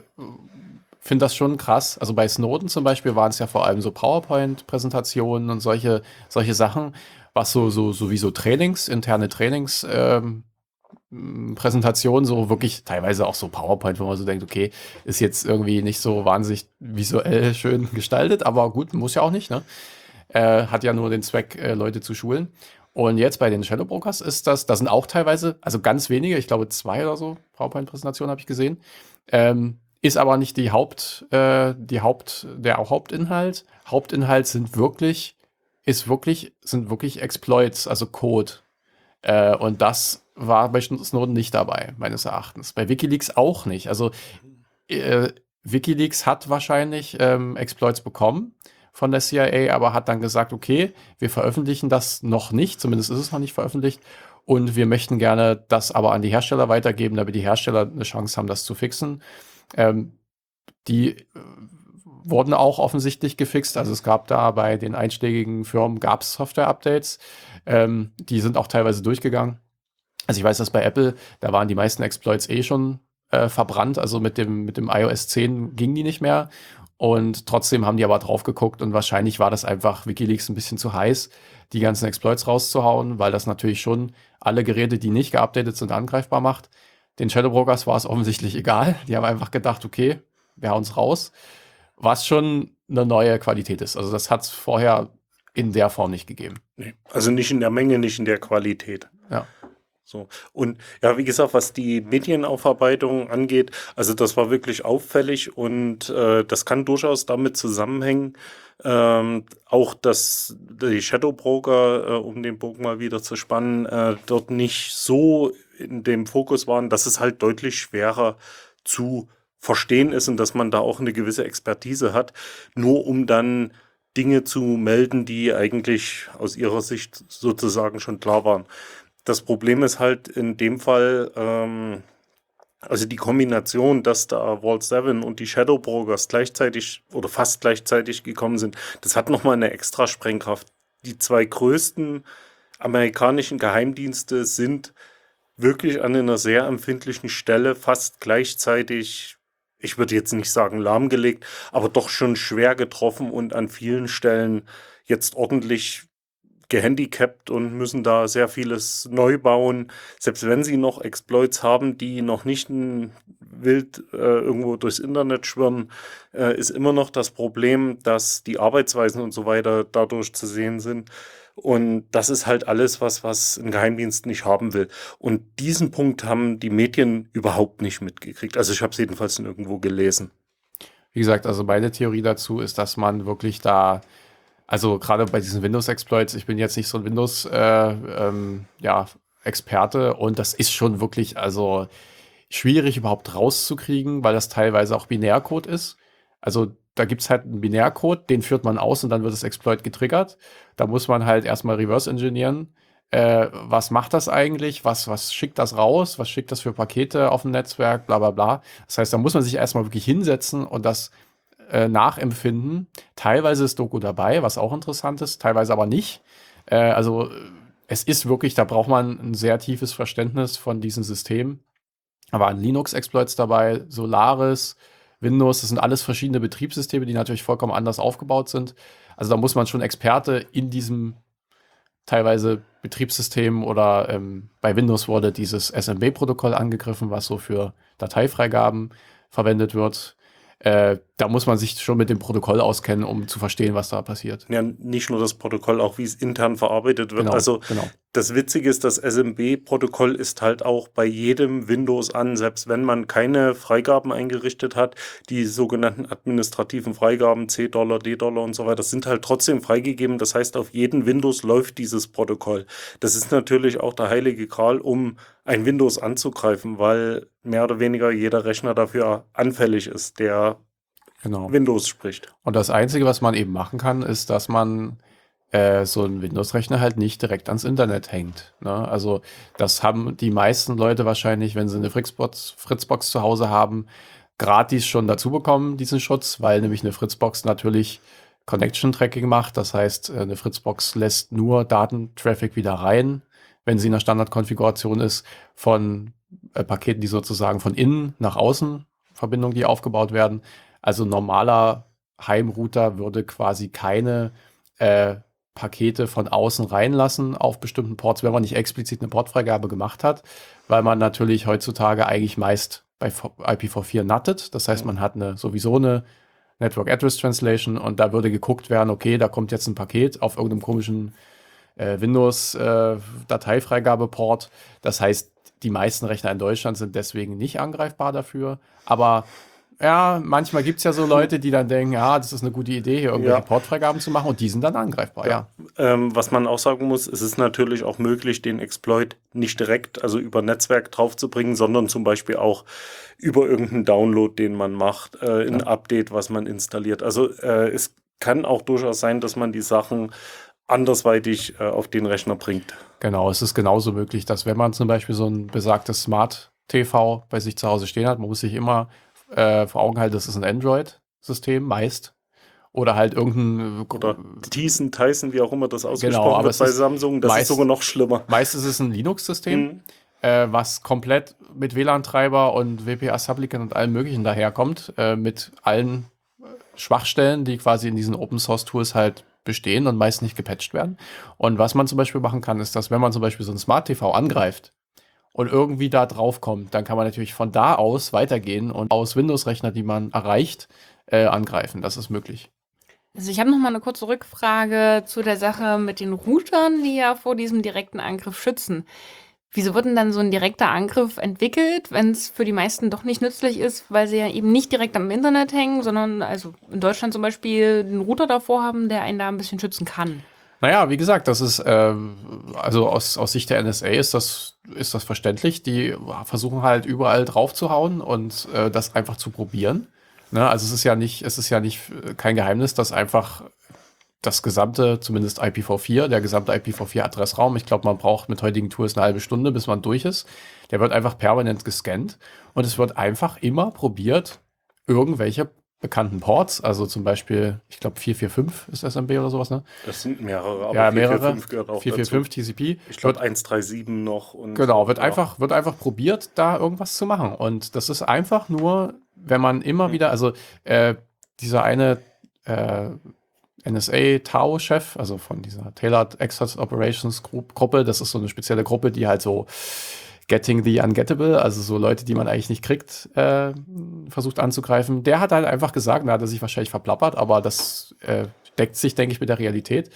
finde das schon krass. Also bei Snowden zum Beispiel waren es ja vor allem so PowerPoint-Präsentationen und solche, solche Sachen, was so, so, sowieso Trainings, interne Trainings, ähm, m, Präsentationen, so wirklich teilweise auch so PowerPoint, wo man so denkt, okay, ist jetzt irgendwie nicht so wahnsinnig visuell schön gestaltet, aber gut, muss ja auch nicht, ne? Äh, hat ja nur den Zweck, äh, Leute zu schulen. Und jetzt bei den Shadowbrokers ist das, da sind auch teilweise, also ganz wenige, ich glaube zwei oder so PowerPoint-Präsentationen habe ich gesehen. Ähm, ist aber nicht die Haupt, äh, die Haupt, der Hauptinhalt. Hauptinhalt sind wirklich, ist wirklich, sind wirklich Exploits, also Code. Äh, und das war bei Snowden nicht dabei, meines Erachtens. Bei WikiLeaks auch nicht. Also äh, WikiLeaks hat wahrscheinlich ähm, Exploits bekommen von der C I A, aber hat dann gesagt, okay, wir veröffentlichen das noch nicht, zumindest ist es noch nicht veröffentlicht, und wir möchten gerne das aber an die Hersteller weitergeben, damit die Hersteller eine Chance haben, das zu fixen. Ähm, die äh, wurden auch offensichtlich gefixt. Also es gab da bei den einschlägigen Firmen gab es Software-Updates. Ähm, die sind auch teilweise durchgegangen. Also ich weiß, dass bei Apple, da waren die meisten Exploits eh schon äh, verbrannt. Also mit dem, mit dem iOS zehn gingen die nicht mehr. Und trotzdem haben die aber drauf geguckt und wahrscheinlich war das einfach WikiLeaks ein bisschen zu heiß, die ganzen Exploits rauszuhauen, weil das natürlich schon alle Geräte, die nicht geupdatet sind, angreifbar macht. Den Shadowbrokers war es offensichtlich egal. Die haben einfach gedacht, okay, wir hauen's raus. Was schon eine neue Qualität ist. Also das hat es vorher in der Form nicht gegeben. Nee. Also nicht in der Menge, nicht in der Qualität. Ja. So. Und ja, wie gesagt, was die Medienaufarbeitung angeht, also das war wirklich auffällig und äh, das kann durchaus damit zusammenhängen, ähm, auch dass die Shadowbroker, äh, um den Bogen mal wieder zu spannen, äh, dort nicht so in dem Fokus waren, dass es halt deutlich schwerer zu verstehen ist und dass man da auch eine gewisse Expertise hat, nur um dann Dinge zu melden, die eigentlich aus ihrer Sicht sozusagen schon klar waren. Das Problem ist halt in dem Fall, ähm, Also die Kombination, dass da Vault sieben und die Shadow Brokers gleichzeitig oder fast gleichzeitig gekommen sind, das hat nochmal eine extra Sprengkraft. Die zwei größten amerikanischen Geheimdienste sind wirklich an einer sehr empfindlichen Stelle fast gleichzeitig, ich würde jetzt nicht sagen lahmgelegt, aber doch schon schwer getroffen und an vielen Stellen jetzt ordentlich gehandicapt und müssen da sehr vieles neu bauen. Selbst wenn sie noch Exploits haben, die noch nicht ein wild äh, irgendwo durchs Internet schwirren, äh, ist immer noch das Problem, dass die Arbeitsweisen und so weiter dadurch zu sehen sind. Und das ist halt alles, was, was ein Geheimdienst nicht haben will. Und diesen Punkt haben die Medien überhaupt nicht mitgekriegt. Also ich habe es jedenfalls nirgendwo gelesen. Wie gesagt, also meine Theorie dazu ist, dass man wirklich da, also gerade bei diesen Windows-Exploits, ich bin jetzt nicht so ein Windows, äh, ähm, ja, Experte und das ist schon wirklich, also schwierig überhaupt rauszukriegen, weil das teilweise auch Binärcode ist. Also da gibt es halt einen Binärcode, den führt man aus und dann wird das Exploit getriggert. Da muss man halt erstmal reverse engineeren. Äh, was macht das eigentlich? Was, was schickt das raus? Was schickt das für Pakete auf dem Netzwerk? Bla bla bla. Das heißt, da muss man sich erstmal wirklich hinsetzen und das äh, nachempfinden. Teilweise ist Doku dabei, was auch interessant ist, teilweise aber nicht. Äh, also es ist wirklich, da braucht man ein sehr tiefes Verständnis von diesem System. Da waren Linux-Exploits dabei, Solaris, Windows, das sind alles verschiedene Betriebssysteme, die natürlich vollkommen anders aufgebaut sind. Also da muss man schon Experte in diesem teilweise Betriebssystem oder ähm, bei Windows wurde dieses S M B-Protokoll angegriffen, was so für Dateifreigaben verwendet wird. Äh, da muss man sich schon mit dem Protokoll auskennen, um zu verstehen, was da passiert. Ja, nicht nur das Protokoll, auch wie es intern verarbeitet wird. Genau, also genau. das Witzige ist, das S M B-Protokoll ist halt auch bei jedem Windows an, selbst wenn man keine Freigaben eingerichtet hat. Die sogenannten administrativen Freigaben, C-Dollar, D-Dollar und so weiter, sind halt trotzdem freigegeben. Das heißt, auf jedem Windows läuft dieses Protokoll. Das ist natürlich auch der heilige Gral, um ein Windows anzugreifen, weil mehr oder weniger jeder Rechner dafür anfällig ist, der Genau. Windows spricht. Und das Einzige, was man eben machen kann, ist, dass man äh, so einen Windows-Rechner halt nicht direkt ans Internet hängt. Ne? Also das haben die meisten Leute wahrscheinlich, wenn sie eine Fritzbox, Fritzbox zu Hause haben, gratis schon dazu bekommen, diesen Schutz, weil nämlich eine Fritzbox natürlich Connection-Tracking macht. Das heißt, eine Fritzbox lässt nur Datentraffic wieder rein, wenn sie in der Standardkonfiguration ist, von äh, Paketen, die sozusagen von innen nach außen, Verbindungen, die aufgebaut werden. Also ein normaler Heimrouter würde quasi keine äh, Pakete von außen reinlassen auf bestimmten Ports, wenn man nicht explizit eine Portfreigabe gemacht hat, weil man natürlich heutzutage eigentlich meist bei I P v vier nattet. Das heißt, man hat eine, sowieso eine Network Address Translation und da würde geguckt werden, okay, da kommt jetzt ein Paket auf irgendeinem komischen äh, Windows-Dateifreigabeport. Äh, das heißt, die meisten Rechner in Deutschland sind deswegen nicht angreifbar dafür, aber ja, manchmal gibt es ja so Leute, die dann denken, ja, das ist eine gute Idee, hier irgendwelche Ja. Portfreigaben zu machen und die sind dann angreifbar, ja. Ähm, was man auch sagen muss, es ist natürlich auch möglich, den Exploit nicht direkt, also über Netzwerk draufzubringen, sondern zum Beispiel auch über irgendeinen Download, den man macht, äh, ein Ja. Update, was man installiert. Also äh, es kann auch durchaus sein, dass man die Sachen andersweitig äh, auf den Rechner bringt. Genau, es ist genauso möglich, dass wenn man zum Beispiel so ein besagtes Smart-T V bei sich zu Hause stehen hat, man muss sich immer äh, vor Augen halten, das ist ein Android-System, meist. Oder halt irgendein Oder Tyson, Tyson, wie auch immer das ausgesprochen aber wird es bei ist Samsung, das meist- ist sogar noch schlimmer. Meist ist es ein Linux-System, Mhm. äh, was komplett mit W L A N-Treiber und W P A-Supplicant und allem möglichen daherkommt, äh, mit allen äh, Schwachstellen, die quasi in diesen Open-Source-Tools halt bestehen und meist nicht gepatcht werden. Und was man zum Beispiel machen kann, ist, dass wenn man zum Beispiel so ein Smart-T V angreift und irgendwie da drauf kommt, dann kann man natürlich von da aus weitergehen und aus Windows-Rechner, die man erreicht, äh, angreifen. Das ist möglich. Also ich habe noch mal eine kurze Rückfrage zu der Sache mit den Routern, die ja vor diesem direkten Angriff schützen. Wieso wird denn dann so ein direkter Angriff entwickelt, wenn es für die meisten doch nicht nützlich ist, weil sie ja eben nicht direkt am Internet hängen, sondern also in Deutschland zum Beispiel einen Router davor haben, der einen da ein bisschen schützen kann? Naja, wie gesagt, das ist, ähm, also aus, aus Sicht der N S A ist das, ist das verständlich. Die versuchen halt überall drauf zu hauen und äh, das einfach zu probieren. Ne? Also es ist ja nicht, es ist ja nicht äh, kein Geheimnis, dass einfach das gesamte, zumindest I P v vier, der gesamte I P v vier Adressraum, ich glaube, man braucht mit heutigen Tools eine halbe Stunde, bis man durch ist. Der wird einfach permanent gescannt und es wird einfach immer probiert, irgendwelche bekannten Ports, also zum Beispiel, ich glaube vier vier fünf ist S M B oder sowas, ne? Das sind mehrere, aber Ja, vier vier mehrere. fünf gehört auch vier vier fünf T C P. dazu. Ich glaube Wird, eins drei sieben noch. Und genau, wird ja. einfach, wird einfach probiert, da irgendwas zu machen. Und das ist einfach nur, wenn man immer wieder, also äh, dieser eine äh, N S A-Tau-Chef, also von dieser Tailored Access Operations Group, Gruppe, das ist so eine spezielle Gruppe, die halt so Getting the Ungettable, also so Leute, die man eigentlich nicht kriegt, äh, versucht anzugreifen. Der hat halt einfach gesagt, da hat er sich wahrscheinlich verplappert, aber das äh, deckt sich, denke ich, mit der Realität.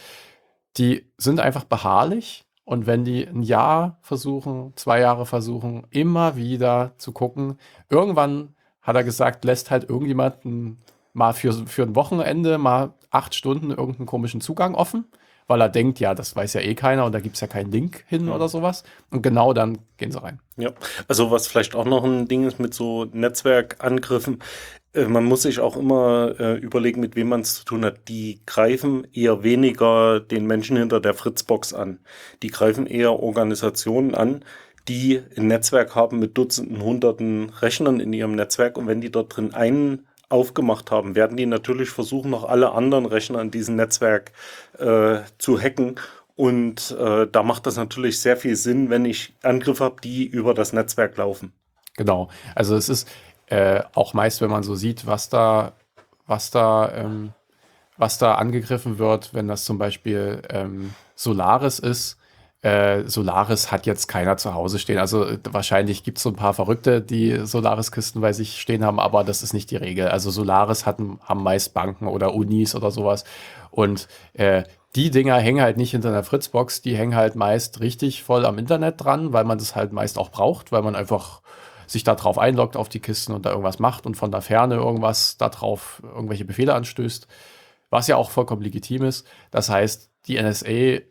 Die sind einfach beharrlich und wenn die ein Jahr versuchen, zwei Jahre versuchen, immer wieder zu gucken, irgendwann hat er gesagt, lässt halt irgendjemanden mal für, für ein Wochenende mal acht Stunden irgendeinen komischen Zugang offen, weil er denkt, ja, das weiß ja eh keiner und da gibt es ja keinen Link hin Ja. oder sowas. Und genau dann gehen sie rein. Ja, also was vielleicht auch noch ein Ding ist mit so Netzwerkangriffen, äh, man muss sich auch immer äh, überlegen, mit wem man es zu tun hat. Die greifen eher weniger den Menschen hinter der Fritzbox an. Die greifen eher Organisationen an, die ein Netzwerk haben mit Dutzenden, Hunderten Rechnern in ihrem Netzwerk und wenn die dort drin einen aufgemacht haben, werden die natürlich versuchen, noch alle anderen Rechner in diesem Netzwerk äh, zu hacken. Und äh, da macht das natürlich sehr viel Sinn, wenn ich Angriffe habe, die über das Netzwerk laufen. Genau. Also es ist äh, auch meist, wenn man so sieht, was da, was da, ähm, was da angegriffen wird, wenn das zum Beispiel ähm, Solaris ist. Äh, Solaris hat jetzt keiner zu Hause stehen. Also äh, wahrscheinlich gibt es so ein paar Verrückte, die Solaris-Kisten bei sich stehen haben, aber das ist nicht die Regel. Also Solaris hatten, haben meist Banken oder Unis oder sowas. Und äh, die Dinger hängen halt nicht hinter einer Fritzbox, die hängen halt meist richtig voll am Internet dran, weil man das halt meist auch braucht, weil man einfach sich da drauf einloggt auf die Kisten und da irgendwas macht und von der Ferne irgendwas da drauf, irgendwelche Befehle anstößt, was ja auch vollkommen legitim ist. Das heißt, die N S A,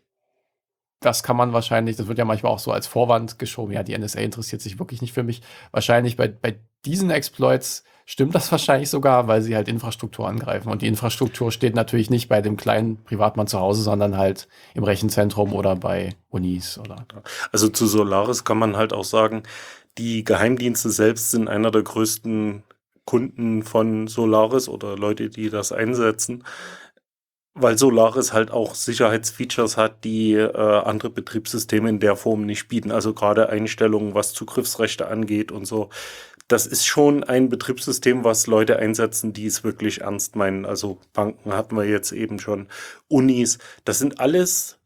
das kann man wahrscheinlich, das wird ja manchmal auch so als Vorwand geschoben, ja, die N S A interessiert sich wirklich nicht für mich. Wahrscheinlich bei, bei diesen Exploits stimmt das wahrscheinlich sogar, weil sie halt Infrastruktur angreifen. Und die Infrastruktur steht natürlich nicht bei dem kleinen Privatmann zu Hause, sondern halt im Rechenzentrum oder bei Unis oder. Also zu Solaris kann man halt auch sagen, die Geheimdienste selbst sind einer der größten Kunden von Solaris oder Leute, die das einsetzen, weil Solaris halt auch Sicherheitsfeatures hat, die äh, andere Betriebssysteme in der Form nicht bieten. Also gerade Einstellungen, was Zugriffsrechte angeht und so. Das ist schon ein Betriebssystem, was Leute einsetzen, die es wirklich ernst meinen. Also Banken hatten wir jetzt eben schon, Unis. Das sind alles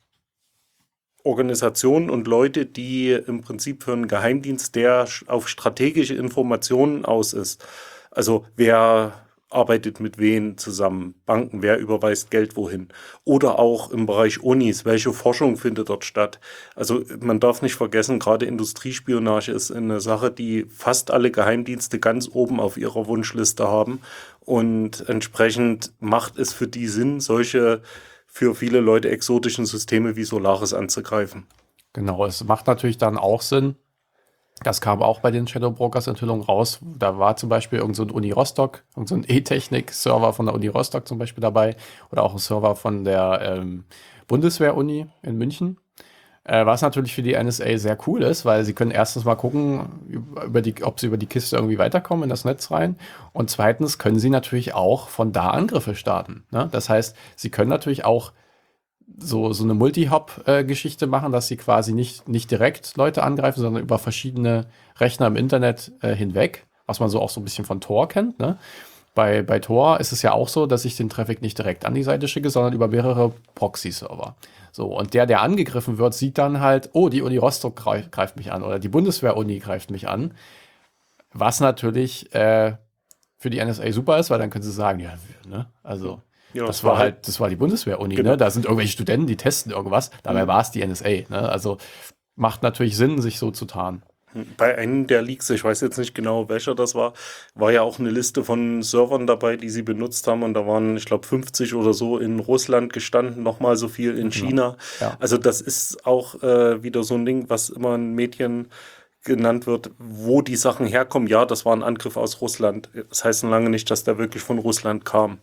Organisationen und Leute, die im Prinzip für einen Geheimdienst, der auf strategische Informationen aus ist. Also wer arbeitet mit wen zusammen, Banken, wer überweist Geld wohin. Oder auch im Bereich Unis, welche Forschung findet dort statt. Also man darf nicht vergessen, gerade Industriespionage ist eine Sache, die fast alle Geheimdienste ganz oben auf ihrer Wunschliste haben. Und entsprechend macht es für die Sinn, solche für viele Leute exotischen Systeme wie Solaris anzugreifen. Genau, es macht natürlich dann auch Sinn. Das kam auch bei den Shadow Brokers Enthüllungen raus. Da war zum Beispiel irgend so ein Uni Rostock, irgend so ein E-Technik-Server von der Uni Rostock zum Beispiel dabei oder auch ein Server von der ähm, Bundeswehr-Uni in München. Äh, was natürlich für die N S A sehr cool ist, weil sie können erstens mal gucken, über die, ob sie über die Kiste irgendwie weiterkommen in das Netz rein. Und zweitens können sie natürlich auch von da Angriffe starten. Ne? Das heißt, sie können natürlich auch so, so eine Multi-Hop-Geschichte machen, dass sie quasi nicht, nicht direkt Leute angreifen, sondern über verschiedene Rechner im Internet äh, hinweg, was man so auch so ein bisschen von Tor kennt. Ne? Bei, bei Tor ist es ja auch so, dass ich den Traffic nicht direkt an die Seite schicke, sondern über mehrere Proxy-Server. So, und der, der angegriffen wird, sieht dann halt, oh, die Uni Rostock greif, greift mich an oder die Bundeswehr-Uni greift mich an. Was natürlich äh, für die N S A super ist, weil dann können sie sagen, ja, ne, also Ja, das war halt, das war die Bundeswehr-Uni, Genau. ne? Da sind irgendwelche Studenten, die testen irgendwas. Dabei Mhm. war es die N S A, ne? Also macht natürlich Sinn, sich so zu tarnen. Bei einem der Leaks, ich weiß jetzt nicht genau, welcher das war, war ja auch eine Liste von Servern dabei, die sie benutzt haben. Und da waren, ich glaube, fünfzig oder so in Russland gestanden, nochmal so viel in China. Ja. Also das ist auch äh, wieder so ein Ding, was immer in Medien genannt wird, wo die Sachen herkommen. Ja, das war ein Angriff aus Russland. Das heißt noch lange nicht, dass der wirklich von Russland kam.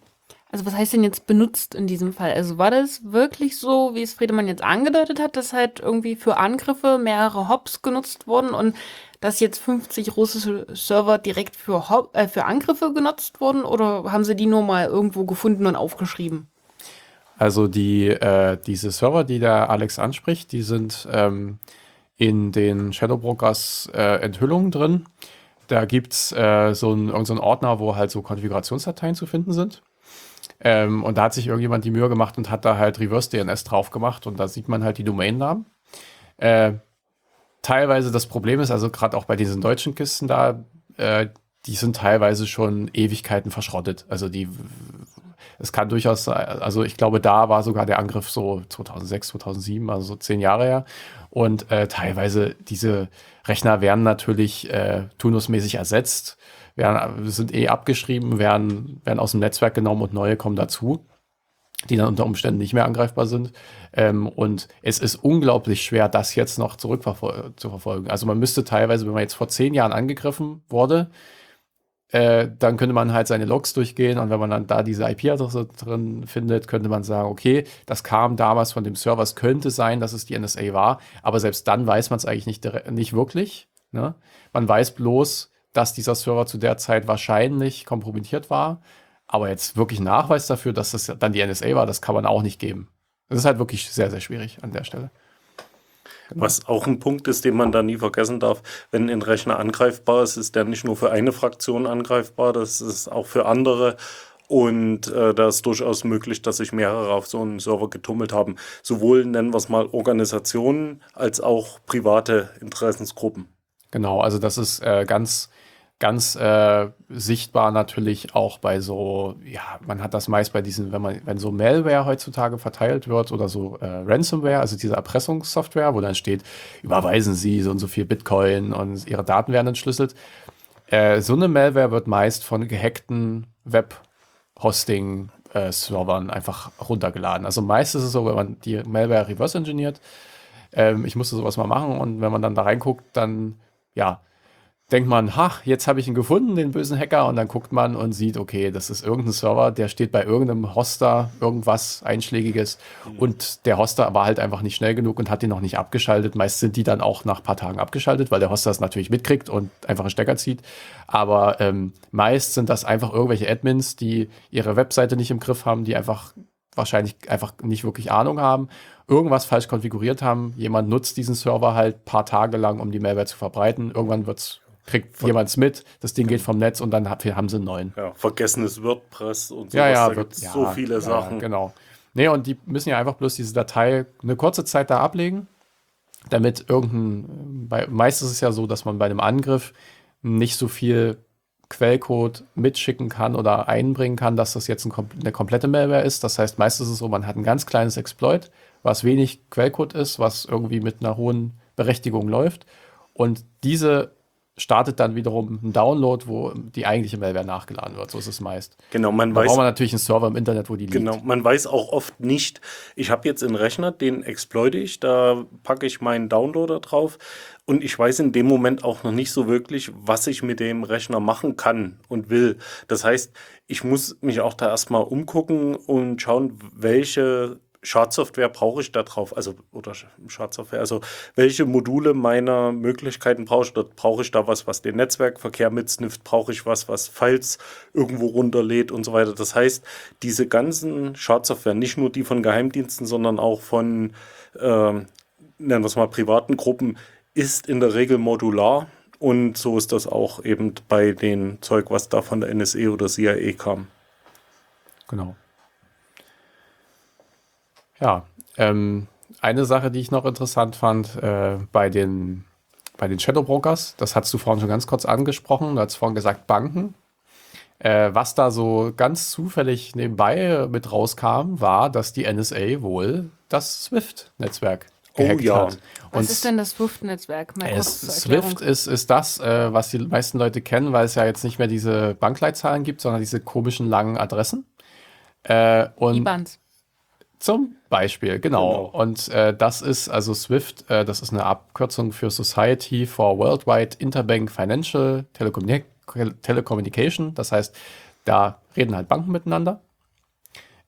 Also was heißt denn jetzt benutzt in diesem Fall? Also war das wirklich so, wie es Friedemann jetzt angedeutet hat, dass halt irgendwie für Angriffe mehrere Hops genutzt wurden und dass jetzt fünfzig russische Server direkt für, Hop äh, für Angriffe genutzt wurden? Oder haben sie die nur mal irgendwo gefunden und aufgeschrieben? Also die, äh, diese Server, die der Alex anspricht, die sind ähm, in den Shadowbrokers äh, Enthüllungen drin. Da gibt es äh, so einen irgend so einen Ordner, wo halt so Konfigurationsdateien zu finden sind. Ähm, und da hat sich irgendjemand die Mühe gemacht und hat da halt Reverse D N S drauf gemacht und da sieht man halt die Domainnamen. Äh, teilweise das Problem ist, also gerade auch bei diesen deutschen Kisten da, äh, die sind teilweise schon Ewigkeiten verschrottet. Also die, es kann durchaus, also ich glaube, da war sogar der Angriff so zweitausendsechs, zweitausendsieben, also so zehn Jahre her. Und äh, teilweise diese Rechner werden natürlich äh, turnusmäßig ersetzt, werden, sind eh abgeschrieben, werden, werden aus dem Netzwerk genommen und neue kommen dazu, die dann unter Umständen nicht mehr angreifbar sind. Ähm, und es ist unglaublich schwer, das jetzt noch zurückverfol- zu verfolgen. Also man müsste teilweise, wenn man jetzt vor zehn Jahren angegriffen wurde, äh, dann könnte man halt seine Logs durchgehen und wenn man dann da diese I P-Adresse drin findet, könnte man sagen, okay, das kam damals von dem Server, es könnte sein, dass es die N S A war, aber selbst dann weiß man es eigentlich nicht, dire- nicht wirklich. Ne? Man weiß bloß, dass dieser Server zu der Zeit wahrscheinlich kompromittiert war, aber jetzt wirklich Nachweis dafür, dass das dann die N S A war, das kann man auch nicht geben. Das ist halt wirklich sehr, sehr schwierig an der Stelle. Genau. Was auch ein Punkt ist, den man da nie vergessen darf, wenn ein Rechner angreifbar ist, ist der nicht nur für eine Fraktion angreifbar, das ist auch für andere. Und äh, da ist durchaus möglich, dass sich mehrere auf so einem Server getummelt haben. Sowohl, nennen wir es mal, Organisationen als auch private Interessensgruppen. Genau, also das ist äh, ganz, ganz äh, sichtbar natürlich auch bei so, ja, man hat das meist bei diesen, wenn man, wenn so Malware heutzutage verteilt wird oder so äh, Ransomware, also diese Erpressungssoftware, wo dann steht, überweisen Sie so und so viel Bitcoin und Ihre Daten werden entschlüsselt. Äh, so eine Malware wird meist von gehackten Web-Hosting-Servern einfach runtergeladen. Also meist ist es so, wenn man die Malware reverse engineert, ähm, ich musste sowas mal machen und wenn man dann da reinguckt, dann ja, denkt man, ha, jetzt habe ich ihn gefunden, den bösen Hacker, und dann guckt man und sieht, okay, das ist irgendein Server, der steht bei irgendeinem Hoster, irgendwas Einschlägiges, und der Hoster war halt einfach nicht schnell genug und hat den noch nicht abgeschaltet. Meist sind die dann auch nach ein paar Tagen abgeschaltet, weil der Hoster es natürlich mitkriegt und einfach einen Stecker zieht. Aber ähm, meist sind das einfach irgendwelche Admins, die ihre Webseite nicht im Griff haben, die einfach wahrscheinlich einfach nicht wirklich Ahnung haben, irgendwas falsch konfiguriert haben. Jemand nutzt diesen Server halt ein paar Tage lang, um die Malware zu verbreiten. Irgendwann wird's, kriegt jemand es mit, das Ding geht vom Netz und dann hat, haben sie einen neuen. Ja, vergessenes WordPress und so. Ja, ja, da wird, gibt's ja, so viele ja, Sachen. Genau. Nee, und die müssen ja einfach bloß diese Datei eine kurze Zeit da ablegen, damit irgendein, bei, meist ist es ja so, dass man bei einem Angriff nicht so viel Quellcode mitschicken kann oder einbringen kann, dass das jetzt ein, eine komplette Malware ist. Das heißt, meistens ist es so, man hat ein ganz kleines Exploit, was wenig Quellcode ist, was irgendwie mit einer hohen Berechtigung läuft. Und diese startet dann wiederum einen Download, wo die eigentliche Malware nachgeladen wird. So ist es meist. Genau, man Da weiß. braucht man natürlich einen Server im Internet, wo die Genau, liegt. man weiß auch oft nicht, ich habe jetzt einen Rechner, den exploite ich, da packe ich meinen Downloader drauf und ich weiß in dem Moment auch noch nicht so wirklich, was ich mit dem Rechner machen kann und will. Das heißt, ich muss mich auch da erstmal umgucken und schauen, welche Schadsoftware brauche ich da drauf, also oder Schadsoftware, also welche Module meiner Möglichkeiten brauche ich dort? Brauche ich da was, was den Netzwerkverkehr mitsnifft? Brauche ich was, was Files irgendwo runterlädt und so weiter? Das heißt, diese ganzen Schadsoftware, nicht nur die von Geheimdiensten, sondern auch von, ähm, nennen wir es mal, privaten Gruppen, ist in der Regel modular. Und so ist das auch eben bei dem Zeug, was da von der N S A oder C I A kam. Genau. Ja, ähm, eine Sache, die ich noch interessant fand, äh, bei den, bei den Shadow Brokers, das hast du vorhin schon ganz kurz angesprochen, du hast vorhin gesagt Banken. Äh, was da so ganz zufällig nebenbei mit rauskam, war, dass die N S A wohl das SWIFT-Netzwerk gehackt ja. hat. Was Und ist denn das SWIFT-Netzwerk? Mal kurz es, zur Erklärung. SWIFT ist, ist das, äh, was die meisten Leute kennen, weil es ja jetzt nicht mehr diese Bankleitzahlen gibt, sondern diese komischen langen Adressen. Äh, und I B A Ns. Zum Beispiel, genau. Genau. Und äh, das ist also SWIFT, äh, das ist eine Abkürzung für Society for Worldwide Interbank Financial Telecommuni- Telecommunication. Das heißt, da reden halt Banken miteinander.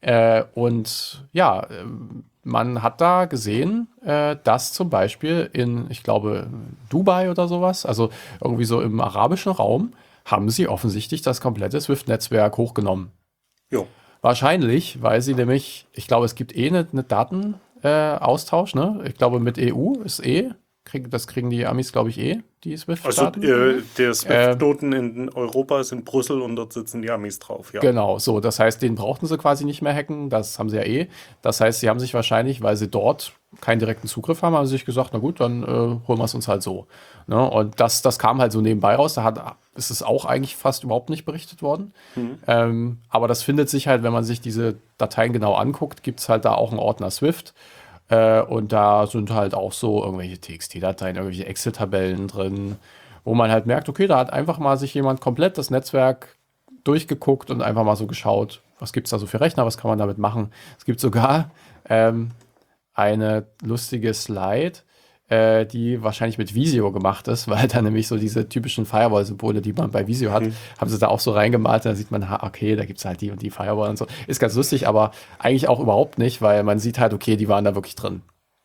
Äh, und ja, ähm, man hat da gesehen, äh, dass zum Beispiel in, ich glaube, Dubai oder sowas, also irgendwie so im arabischen Raum, haben sie offensichtlich das komplette Swift-Netzwerk hochgenommen. Jo. Wahrscheinlich, weil sie nämlich, ich glaube, es gibt eh eine ne Datenaustausch, äh, Austausch, ne? Ich glaube, mit E U ist eh, krieg, das kriegen die Amis, glaube ich, eh, die Also Swift-Daten. äh, der Äh, Swift-Knoten in Europa ist in Brüssel und dort sitzen die Amis drauf, ja. Genau, so. Das heißt, den brauchten sie quasi nicht mehr hacken. Das haben sie ja eh. Das heißt, sie haben sich wahrscheinlich, weil sie dort keinen direkten Zugriff haben, haben sie sich gesagt, na gut, dann äh, holen wir es uns halt so. Ne? Und das, das kam halt so nebenbei raus. Da hat, ist es auch eigentlich fast überhaupt nicht berichtet worden. Mhm. Ähm, aber das findet sich halt, wenn man sich diese Dateien genau anguckt, gibt es halt da auch einen Ordner Swift. Äh, und da sind halt auch so irgendwelche T X T-Dateien, irgendwelche Excel-Tabellen drin, wo man halt merkt, okay, da hat einfach mal sich jemand komplett das Netzwerk durchgeguckt und einfach mal so geschaut, was gibt es da so für Rechner, was kann man damit machen. Es gibt sogar ähm, eine lustige Slide, äh, die wahrscheinlich mit Visio gemacht ist, weil da nämlich so diese typischen Firewall-Symbole, die man bei Visio hat, Mhm. haben sie da auch so reingemalt. Da sieht man, ha, okay, da gibt es halt die und die Firewall und so. Ist ganz lustig, aber eigentlich auch überhaupt nicht, weil man sieht halt, okay, die waren da wirklich drin.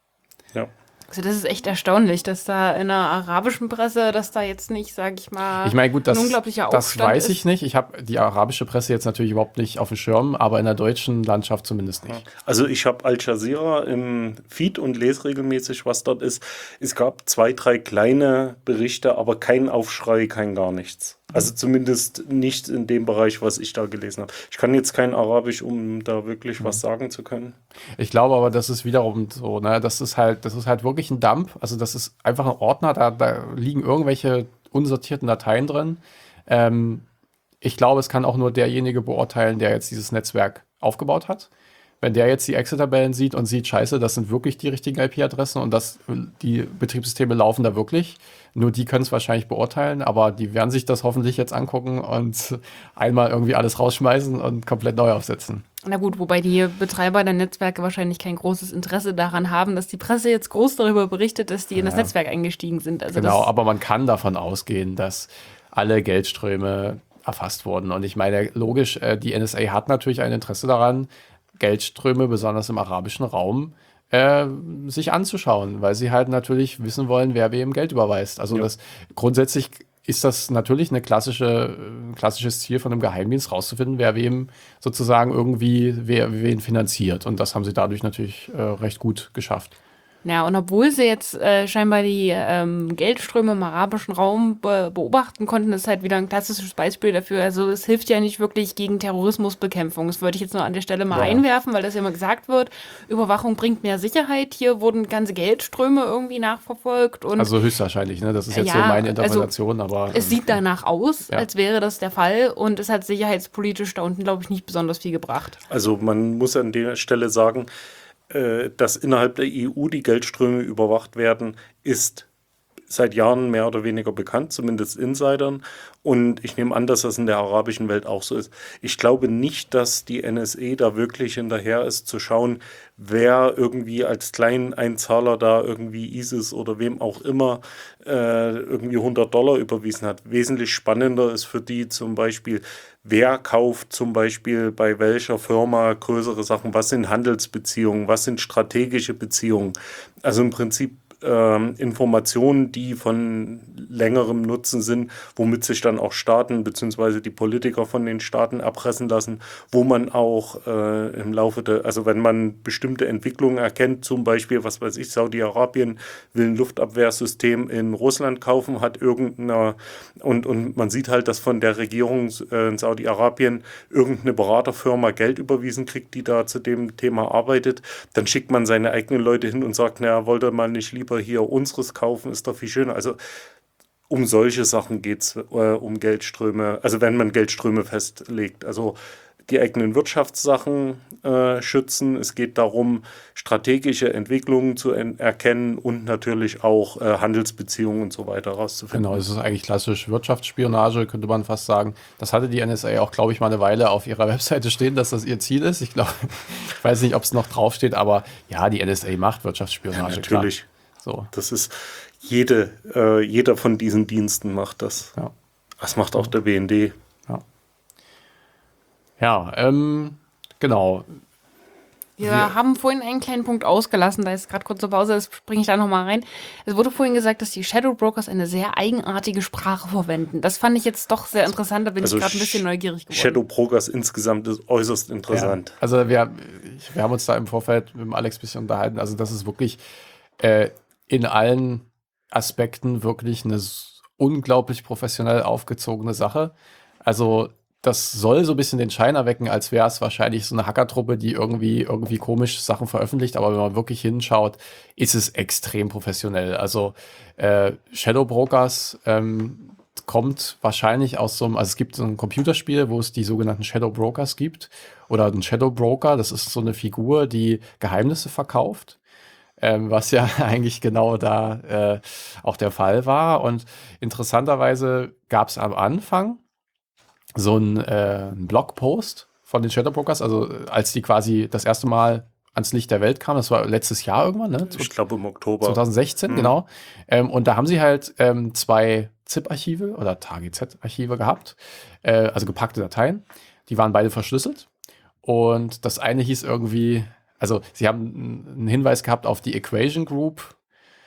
Ja. Also das ist echt erstaunlich, dass da in der arabischen Presse, dass da jetzt nicht, sage ich mal, Ich meine, gut, das, ein unglaublicher das Aufstand weiß ist. ich nicht. Ich habe die arabische Presse jetzt natürlich überhaupt nicht auf dem Schirm, aber in der deutschen Landschaft zumindest nicht. Also ich habe Al Jazeera im Feed und lese regelmäßig, was dort ist. Es gab zwei, drei kleine Berichte, aber kein Aufschrei, kein gar nichts. Also zumindest nicht in dem Bereich, was ich da gelesen habe. Ich kann jetzt kein Arabisch, um da wirklich was sagen zu können. Ich glaube aber, das ist wiederum so, ne, das ist halt, das ist halt wirklich ein Dump. Also das ist einfach ein Ordner, da, da liegen irgendwelche unsortierten Dateien drin. Ähm, ich glaube, es kann auch nur derjenige beurteilen, der jetzt dieses Netzwerk aufgebaut hat. Wenn der jetzt die Excel-Tabellen sieht und sieht, scheiße, das sind wirklich die richtigen I P-Adressen und das, die Betriebssysteme laufen da wirklich, nur die können es wahrscheinlich beurteilen, aber die werden sich das hoffentlich jetzt angucken und einmal irgendwie alles rausschmeißen und komplett neu aufsetzen. Na gut, wobei die Betreiber der Netzwerke wahrscheinlich kein großes Interesse daran haben, dass die Presse jetzt groß darüber berichtet, dass die in das Ja. Netzwerk eingestiegen sind. Also Genau, das, aber man kann davon ausgehen, dass alle Geldströme erfasst wurden. Und ich meine, logisch, äh, die N S A hat natürlich ein Interesse daran, Geldströme, besonders im arabischen Raum, äh, sich anzuschauen, weil sie halt natürlich wissen wollen, wer wem Geld überweist. Also Ja. das grundsätzlich ist das natürlich eine klassische, ein klassisches Ziel von einem Geheimdienst, rauszufinden, wer wem sozusagen irgendwie wer wen finanziert. Und das haben sie dadurch natürlich äh, recht gut geschafft. ja, und obwohl sie jetzt äh, scheinbar die ähm, Geldströme im arabischen Raum be beobachten konnten, ist halt wieder ein klassisches Beispiel dafür. Also es hilft ja nicht wirklich gegen Terrorismusbekämpfung. Das würde ich jetzt nur an der Stelle mal Ja. einwerfen, weil das ja immer gesagt wird, Überwachung bringt mehr Sicherheit. Hier wurden ganze Geldströme irgendwie nachverfolgt und Also höchstwahrscheinlich, ne? Das ist jetzt Ja, so meine also Interpretation, aber es sieht danach aus, Ja. als wäre das der Fall und es hat sicherheitspolitisch da unten, glaube ich, nicht besonders viel gebracht. Also man muss an der Stelle sagen, äh, dass innerhalb der E U die Geldströme überwacht werden, ist seit Jahren mehr oder weniger bekannt, zumindest Insidern. Und ich nehme an, dass das in der arabischen Welt auch so ist. Ich glaube nicht, dass die N S A da wirklich hinterher ist, zu schauen, wer irgendwie als Kleineinzahler da irgendwie ISIS oder wem auch immer äh, irgendwie hundert Dollar überwiesen hat. Wesentlich spannender ist für die zum Beispiel, wer kauft zum Beispiel bei welcher Firma größere Sachen, was sind Handelsbeziehungen, was sind strategische Beziehungen. Also im Prinzip ähm, Informationen, die von längerem Nutzen sind, womit sich dann auch Staaten bzw. die Politiker von den Staaten erpressen lassen, wo man auch äh, im Laufe der, also wenn man bestimmte Entwicklungen erkennt, zum Beispiel, was weiß ich, Saudi-Arabien will ein Luftabwehrsystem in Russland kaufen, hat irgendeiner, und, und man sieht halt, dass von der Regierung äh, in Saudi-Arabien irgendeine Beraterfirma Geld überwiesen kriegt, die da zu dem Thema arbeitet, dann schickt man seine eigenen Leute hin und sagt, naja, wollt ihr mal nicht lieber hier unseres kaufen, ist doch viel schöner. Also um solche Sachen geht es, äh, um Geldströme, also wenn man Geldströme festlegt. Also die eigenen Wirtschaftssachen äh, schützen. Es geht darum, strategische Entwicklungen zu en- erkennen und natürlich auch äh, Handelsbeziehungen und so weiter rauszufinden. genau, es ist eigentlich klassisch Wirtschaftsspionage, könnte man fast sagen. Das hatte die N S A auch, glaube ich, mal eine Weile auf ihrer Webseite stehen, dass das ihr Ziel ist. Ich glaube, ich weiß nicht, ob es noch draufsteht, aber ja, die N S A macht Wirtschaftsspionage. Natürlich. Klar. So, Das ist jede, äh, jeder von diesen Diensten macht das. ja. Das macht auch der B N D. Ja, ähm, genau. Wir, Wir- haben vorhin einen kleinen Punkt ausgelassen, da ist gerade kurze Pause, das springe ich da nochmal rein. Es wurde vorhin gesagt, dass die Shadow Brokers eine sehr eigenartige Sprache verwenden. Das fand ich jetzt doch sehr interessant, da bin Also ich gerade ein bisschen Sh- neugierig geworden. Shadow Brokers insgesamt ist äußerst interessant. Ja, also wir, ich, wir haben uns da im Vorfeld mit dem Alex ein bisschen unterhalten. Also das ist wirklich äh, in allen Aspekten wirklich eine s- unglaublich professionell aufgezogene Sache. Also das soll so ein bisschen den Schein erwecken, als wäre es wahrscheinlich so eine Hackertruppe, die irgendwie irgendwie komisch Sachen veröffentlicht. Aber wenn man wirklich hinschaut, ist es extrem professionell. Also äh, Shadow Brokers ähm, kommt wahrscheinlich aus so einem, also es gibt so ein Computerspiel, wo es die sogenannten Shadow Brokers gibt. Oder ein Shadow Broker, das ist so eine Figur, die Geheimnisse verkauft. Ähm, was ja eigentlich genau da äh, auch der Fall war. Und interessanterweise gab es am Anfang so einen, äh, einen Blogpost von den Shadow Brokers, also äh, als die quasi das erste Mal ans Licht der Welt kamen, das war letztes Jahr irgendwann, ne? Ich glaube im Oktober. zwanzig sechzehn, Mhm. genau. Ähm, und da haben sie halt ähm, zwei ZIP-Archive oder TAGZ-Archive gehabt, äh, also gepackte Dateien. Die waren beide verschlüsselt. Und das eine hieß irgendwie, also sie haben einen Hinweis gehabt auf die Equation Group.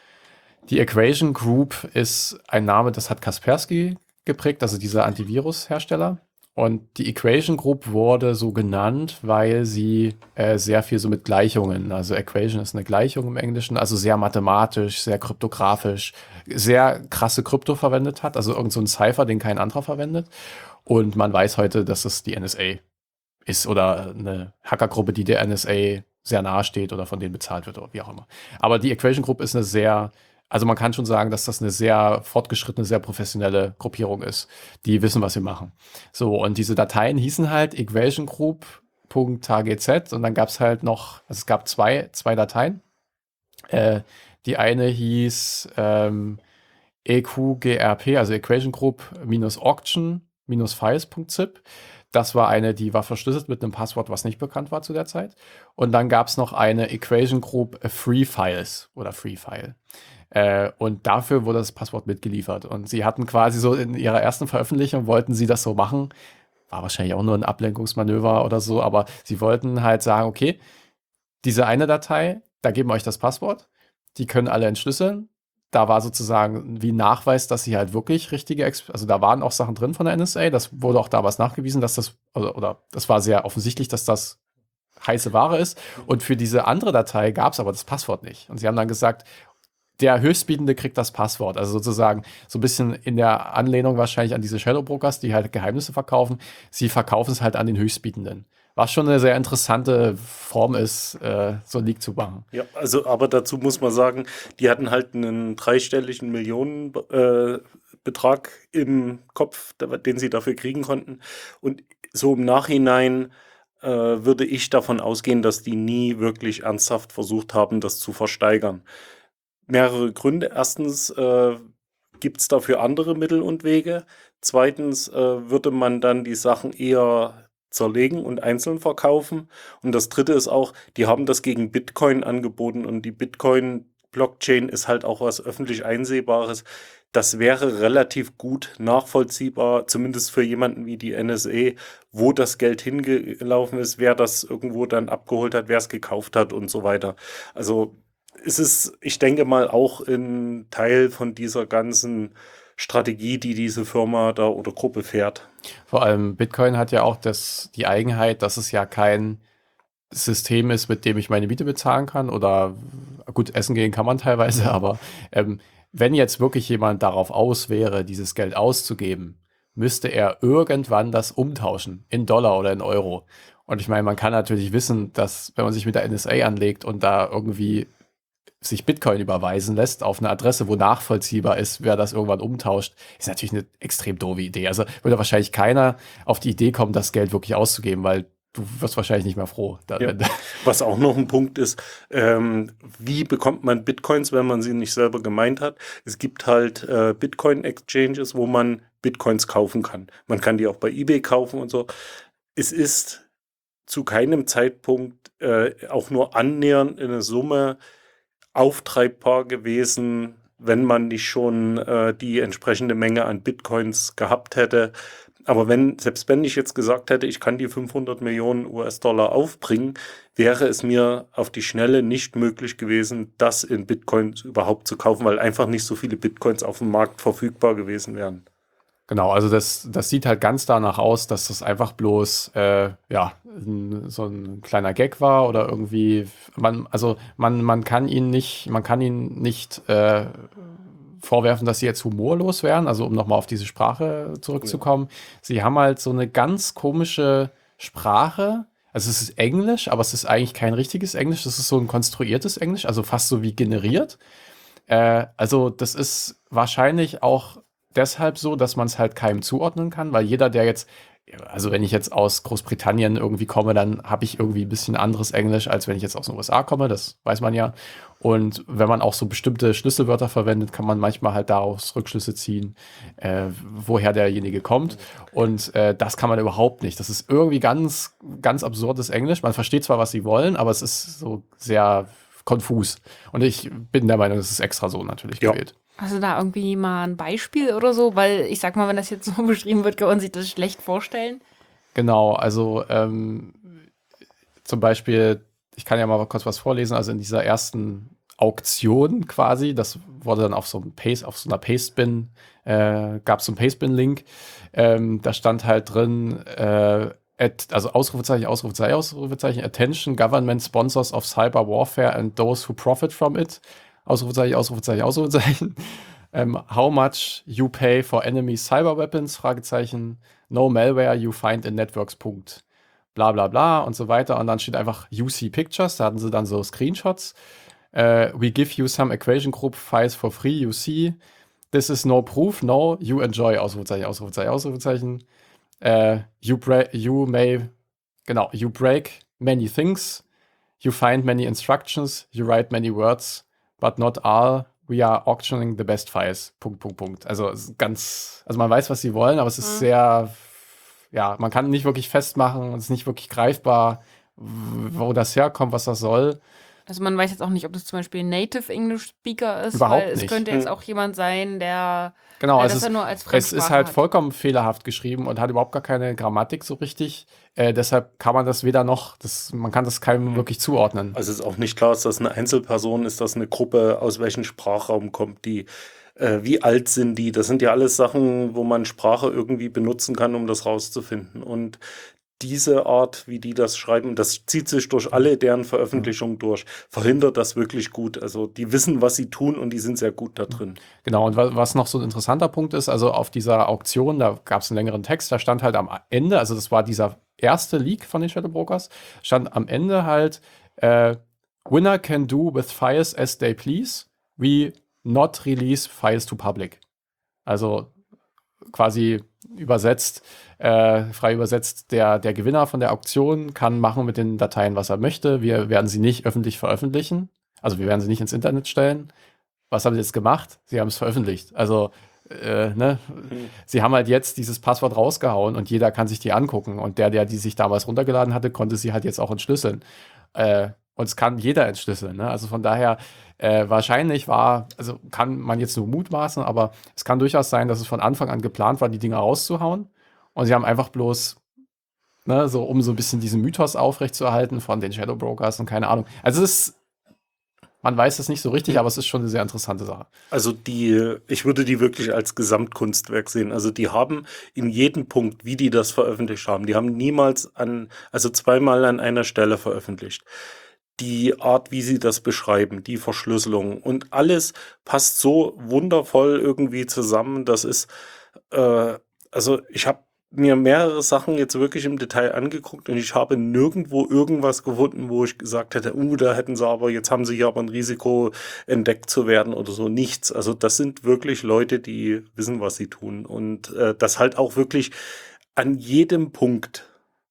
Die Equation Group ist ein Name, das hat Kaspersky geprägt, also dieser Antivirus-Hersteller. Und die Equation Group wurde so genannt, weil sie äh, sehr viel so mit Gleichungen, also Equation ist eine Gleichung im Englischen, also sehr mathematisch, sehr kryptografisch, sehr krasse Krypto verwendet hat, also irgend so ein Cypher, den kein anderer verwendet. Und man weiß heute, dass es die N S A ist oder eine Hackergruppe, die der N S A sehr nahe steht oder von denen bezahlt wird oder wie auch immer. Aber die Equation Group ist eine sehr, also man kann schon sagen, dass das eine sehr fortgeschrittene, sehr professionelle Gruppierung ist. Die wissen, was sie machen. So, und diese Dateien hießen halt Equation Group.tgz und dann gab es halt noch, also es gab zwei, zwei Dateien. Äh, die eine hieß ähm, E Q G R P, also Equation Group Auction Files.zip. Das war eine, die war verschlüsselt mit einem Passwort, was nicht bekannt war zu der Zeit. Und dann gab es noch eine Equation Group Free Files oder Free File. Äh, und dafür wurde das Passwort mitgeliefert. Und sie hatten quasi so in ihrer ersten Veröffentlichung, wollten sie das so machen. War wahrscheinlich auch nur ein Ablenkungsmanöver oder so, aber sie wollten halt sagen, okay, diese eine Datei, da geben wir euch das Passwort. Die können alle entschlüsseln. Da war sozusagen wie ein Nachweis, dass sie halt wirklich richtige, Ex also da waren auch Sachen drin von der N S A. Das wurde auch damals nachgewiesen, dass das, oder, oder das war sehr offensichtlich, dass das heiße Ware ist. Und für diese andere Datei gab es aber das Passwort nicht. Und sie haben dann gesagt, der Höchstbietende kriegt das Passwort. Also sozusagen so ein bisschen in der Anlehnung wahrscheinlich an diese Shadow Brokers, die halt Geheimnisse verkaufen. Sie verkaufen es halt an den Höchstbietenden. Was schon eine sehr interessante Form ist, äh, so ein Leak zu machen. Ja, also, aber dazu muss man sagen, die hatten halt einen dreistelligen Millionenbetrag äh, Betrag im Kopf, da- den sie dafür kriegen konnten. Und so im Nachhinein äh, würde ich davon ausgehen, dass die nie wirklich ernsthaft versucht haben, das zu versteigern. Mehrere Gründe. Erstens äh, gibt es dafür andere Mittel und Wege. Zweitens äh, würde man dann die Sachen eher zerlegen und einzeln verkaufen. Und das Dritte ist auch, die haben das gegen Bitcoin angeboten und die Bitcoin-Blockchain ist halt auch was öffentlich Einsehbares. Das wäre relativ gut nachvollziehbar, zumindest für jemanden wie die N S A, wo das Geld hingelaufen ist, wer das irgendwo dann abgeholt hat, wer es gekauft hat und so weiter. Also es ist, ich denke mal, auch ein Teil von dieser ganzen Strategie, die diese Firma da oder Gruppe fährt. Vor allem Bitcoin hat ja auch das, die Eigenheit, dass es ja kein System ist, mit dem ich meine Miete bezahlen kann oder gut, essen gehen kann man teilweise, aber ähm, wenn jetzt wirklich jemand darauf aus wäre, dieses Geld auszugeben, müsste er irgendwann das umtauschen in Dollar oder in Euro. Und ich meine, man kann natürlich wissen, dass wenn man sich mit der N S A anlegt und da irgendwie sich Bitcoin überweisen lässt auf eine Adresse, wo nachvollziehbar ist, wer das irgendwann umtauscht, ist natürlich eine extrem doofe Idee. Also würde wahrscheinlich keiner auf die Idee kommen, das Geld wirklich auszugeben, weil du wirst wahrscheinlich nicht mehr froh. Da, Ja. Was auch noch ein Punkt ist, ähm, wie bekommt man Bitcoins, wenn man sie nicht selber gemeint hat? Es gibt halt äh, Bitcoin-Exchanges, wo man Bitcoins kaufen kann. Man kann die auch bei eBay kaufen und so. Es ist zu keinem Zeitpunkt äh, auch nur annähernd eine Summe auftreibbar gewesen, wenn man nicht schon äh, die entsprechende Menge an Bitcoins gehabt hätte. Aber wenn, selbst wenn ich jetzt gesagt hätte, ich kann die fünfhundert Millionen U S-Dollar aufbringen, wäre es mir auf die Schnelle nicht möglich gewesen, das in Bitcoins überhaupt zu kaufen, weil einfach nicht so viele Bitcoins auf dem Markt verfügbar gewesen wären. Genau, also das, das sieht halt ganz danach aus, dass das einfach bloß äh, ja, ein, so ein kleiner Gag war oder irgendwie, man, also man, man kann ihn nicht, man kann ihn nicht äh, vorwerfen, dass sie jetzt humorlos wären, also um nochmal auf diese Sprache zurückzukommen. Ja. Sie haben halt so eine ganz komische Sprache. Also es ist Englisch, aber es ist eigentlich kein richtiges Englisch. Das ist so ein konstruiertes Englisch, also fast so wie generiert. Äh, also das ist wahrscheinlich auch deshalb so, dass man es halt keinem zuordnen kann, weil jeder, der jetzt, also wenn ich jetzt aus Großbritannien irgendwie komme, dann habe ich irgendwie ein bisschen anderes Englisch, als wenn ich jetzt aus den U S A komme, das weiß man ja. Und wenn man auch so bestimmte Schlüsselwörter verwendet, kann man manchmal halt daraus Rückschlüsse ziehen, äh, woher derjenige kommt. Und äh, das kann man überhaupt nicht. Das ist irgendwie ganz, ganz absurdes Englisch. Man versteht zwar, was sie wollen, aber es ist so sehr konfus. Und ich bin der Meinung, das ist extra so natürlich Ja. gewählt. Hast du da irgendwie mal ein Beispiel oder so? Weil ich sag mal, wenn das jetzt so beschrieben wird, kann man sich das schlecht vorstellen. Genau, also ähm, zum Beispiel, ich kann ja mal kurz was vorlesen, also in dieser ersten Auktion quasi, das wurde dann auf so einem Paste, auf so einer Pastebin, äh, gab es so einen Pastebin-Link, ähm, da stand halt drin, äh, at, also Ausrufezeichen, Ausrufezeichen, Ausrufezeichen, Attention, Government Sponsors of Cyber Warfare and those who profit from it. Ausrufezeichen, Ausrufezeichen, Ausrufezeichen. Um, how much you pay for enemy cyber weapons? Fragezeichen. No malware you find in networks. Punkt. Bla bla bla und so weiter. Und dann steht einfach U C Pictures. Da hatten sie dann so Screenshots. Uh, we give you some equation group files for free. You see. This is no proof. No. You enjoy. Ausrufezeichen, Ausrufezeichen, Ausrufezeichen. Uh, you, bra- you may. Genau. You break many things. You find many instructions. You write many words. But not all, we are auctioning the best files. Punkt, Punkt, Punkt. Also es ist ganz, also man weiß, was sie wollen, aber es ist mhm. sehr, ja, man kann nicht wirklich festmachen, es ist nicht wirklich greifbar, wo das herkommt, was das soll. Also man weiß jetzt auch nicht, ob das zum Beispiel ein Native English Speaker ist, Überhaupt weil es nicht. könnte jetzt auch jemand sein, der genau, äh, es das ist, er nur als es ist halt hat. vollkommen fehlerhaft geschrieben und hat überhaupt gar keine Grammatik so richtig. Äh, deshalb kann man das weder noch, das, man kann das keinem wirklich zuordnen. Also es ist auch nicht klar, ist das eine Einzelperson, ist das eine Gruppe, aus welchem Sprachraum kommt die, äh, wie alt sind die? Das sind ja alles Sachen, wo man Sprache irgendwie benutzen kann, um das rauszufinden. Und diese Art, wie die das schreiben, das zieht sich durch alle deren Veröffentlichungen durch, verhindert das wirklich gut. Also die wissen, was sie tun und die sind sehr gut da drin. Genau, und was noch so ein interessanter Punkt ist, also auf dieser Auktion, da gab es einen längeren Text, da stand halt am Ende, also das war dieser erste Leak von den Shadow Brokers, stand am Ende halt, äh, Winner can do with files as they please, we not release files to public. Also quasi übersetzt, äh, frei übersetzt, der, der Gewinner von der Auktion kann machen mit den Dateien, was er möchte. Wir werden sie nicht öffentlich veröffentlichen. Also wir werden sie nicht ins Internet stellen. Was haben sie jetzt gemacht? Sie haben es veröffentlicht. Also, äh, ne? Mhm. Sie haben halt jetzt dieses Passwort rausgehauen und jeder kann sich die angucken. Und der, der die sich damals runtergeladen hatte, konnte sie halt jetzt auch entschlüsseln. Äh, und es kann jeder entschlüsseln. Ne? Also von daher, äh, wahrscheinlich war, also kann man jetzt nur mutmaßen, aber es kann durchaus sein, dass es von Anfang an geplant war, die Dinger rauszuhauen. Und sie haben einfach bloß, ne, so um so ein bisschen diesen Mythos aufrechtzuerhalten von den Shadow Brokers und keine Ahnung. Also es ist, man weiß es nicht so richtig, aber es ist schon eine sehr interessante Sache. Also die, ich würde die wirklich als Gesamtkunstwerk sehen. Also die haben in jedem Punkt, wie die das veröffentlicht haben, die haben niemals an, also zweimal an einer Stelle veröffentlicht. Die Art, wie sie das beschreiben, die Verschlüsselung und alles passt so wundervoll irgendwie zusammen. Das ist, äh, also ich habe mir mehrere Sachen jetzt wirklich im Detail angeguckt und ich habe nirgendwo irgendwas gefunden, wo ich gesagt hätte, uh, da hätten sie aber, jetzt haben sie hier aber ein Risiko, entdeckt zu werden oder so. Nichts. Also das sind wirklich Leute, die wissen, was sie tun und äh, das halt auch wirklich an jedem Punkt.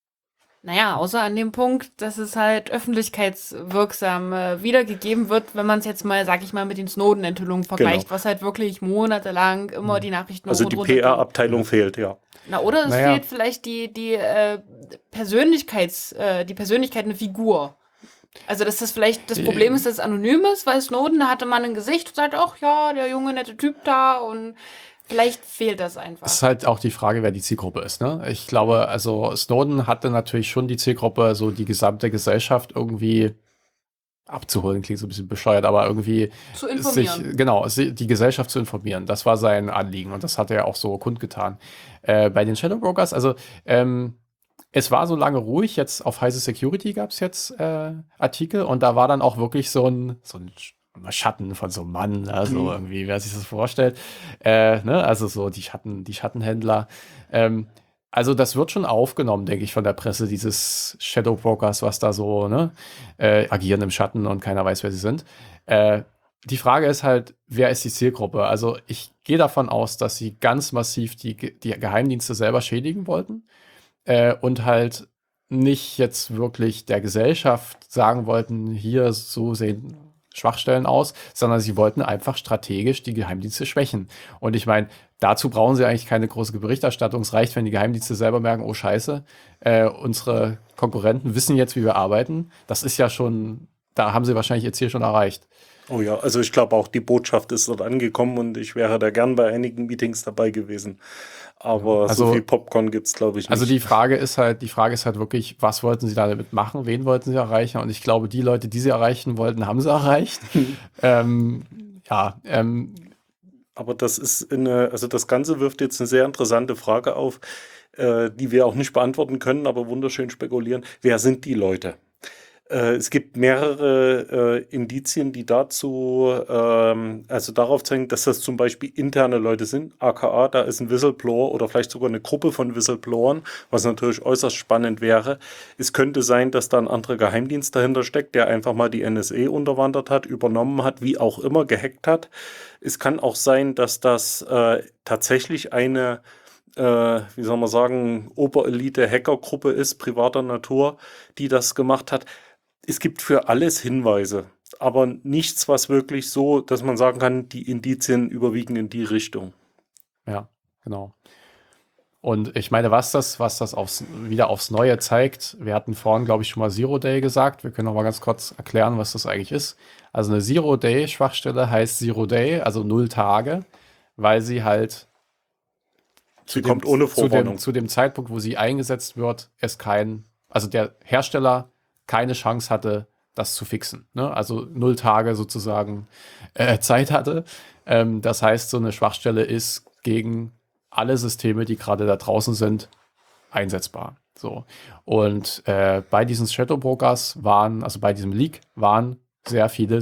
Naja, außer an dem Punkt, dass es halt öffentlichkeitswirksam äh, wiedergegeben wird, wenn man es jetzt mal, sag ich mal, mit den Snowden-Enthüllungen vergleicht, genau. Was halt wirklich monatelang immer die Nachrichten Also die P R-Abteilung fehlt, ja. Na, oder es naja. fehlt vielleicht die, die äh, Persönlichkeits, äh, die Persönlichkeit, eine Figur. Also, dass das vielleicht das Problem ist, dass es anonym ist, weil Snowden, da hatte man ein Gesicht und sagt, ach ja, der junge, nette Typ da und Vielleicht fehlt das einfach. Es ist halt auch die Frage, wer die Zielgruppe ist, ne? Ich glaube, also Snowden hatte natürlich schon die Zielgruppe, so die gesamte Gesellschaft irgendwie abzuholen, klingt so ein bisschen bescheuert, aber irgendwie Zu informieren. sich, genau, si- die Gesellschaft zu informieren. Das war sein Anliegen und das hat er auch so kundgetan. Äh, bei den Shadow Brokers, also ähm, es war so lange ruhig, jetzt auf Heise Security gab es jetzt äh, Artikel und da war dann auch wirklich so ein, so ein Sch- Schatten von so einem Mann, also Mhm. irgendwie, wer sich das vorstellt. Äh, ne? Also so die Schatten, die Schattenhändler. Ähm, also das wird schon aufgenommen, denke ich, von der Presse, dieses Shadow Brokers, was da so, ne, äh, agieren im Schatten und keiner weiß, wer sie sind. Äh, die Frage ist halt, wer ist die Zielgruppe? Also ich gehe davon aus, dass sie ganz massiv die, Ge- die Geheimdienste selber schädigen wollten äh, und halt nicht jetzt wirklich der Gesellschaft sagen wollten, hier so sehen Schwachstellen aus, sondern sie wollten einfach strategisch die Geheimdienste schwächen. Und ich meine, dazu brauchen sie eigentlich keine große Berichterstattung. Es reicht, wenn die Geheimdienste selber merken, oh Scheiße, äh, unsere Konkurrenten wissen jetzt, wie wir arbeiten. Das ist ja schon, da haben sie wahrscheinlich ihr Ziel schon erreicht. Oh ja, also ich glaube auch, die Botschaft ist dort angekommen und ich wäre da gern bei einigen Meetings dabei gewesen. Aber Also- so viel Popcorn gibt es, glaube ich, nicht. Also die Frage ist halt, die Frage ist halt wirklich, was wollten sie damit machen, wen wollten sie erreichen? Und ich glaube, die Leute, die sie erreichen wollten, haben sie erreicht. ähm, ja, ähm, Aber das ist eine, also das Ganze wirft jetzt eine sehr interessante Frage auf, äh, die wir auch nicht beantworten können, aber wunderschön spekulieren. Wer sind die Leute? Äh, es gibt mehrere äh, Indizien, die dazu, ähm, also darauf zeigen, dass das zum Beispiel interne Leute sind, aka da ist ein Whistleblower oder vielleicht sogar eine Gruppe von Whistleblowern, was natürlich äußerst spannend wäre. Es könnte sein, dass da ein anderer Geheimdienst dahinter steckt, der einfach mal die N S A unterwandert hat, übernommen hat, wie auch immer, gehackt hat. Es kann auch sein, dass das äh, tatsächlich eine, äh, wie soll man sagen, Oberelite-Hackergruppe ist, privater Natur, die das gemacht hat. Es gibt für alles Hinweise, aber nichts, was wirklich so, dass man sagen kann, die Indizien überwiegen in die Richtung. Ja, genau. Und ich meine, was das, was das aufs, wieder aufs Neue zeigt, wir hatten vorhin, glaube ich, schon mal Zero Day gesagt. Wir können noch mal ganz kurz erklären, was das eigentlich ist. Also eine Zero Day Schwachstelle heißt Zero Day, also null Tage, weil sie halt Sie kommt ohne zu Vorwarnung. dem, zu dem Zeitpunkt, wo sie eingesetzt wird, es kein, also der Hersteller keine Chance hatte, das zu fixen. Ne? Also null Tage sozusagen äh, Zeit hatte. Ähm, das heißt, so eine Schwachstelle ist gegen alle Systeme, die gerade da draußen sind, einsetzbar. So. Und äh, bei diesen Shadow Brokers waren, also bei diesem Leak, waren sehr viele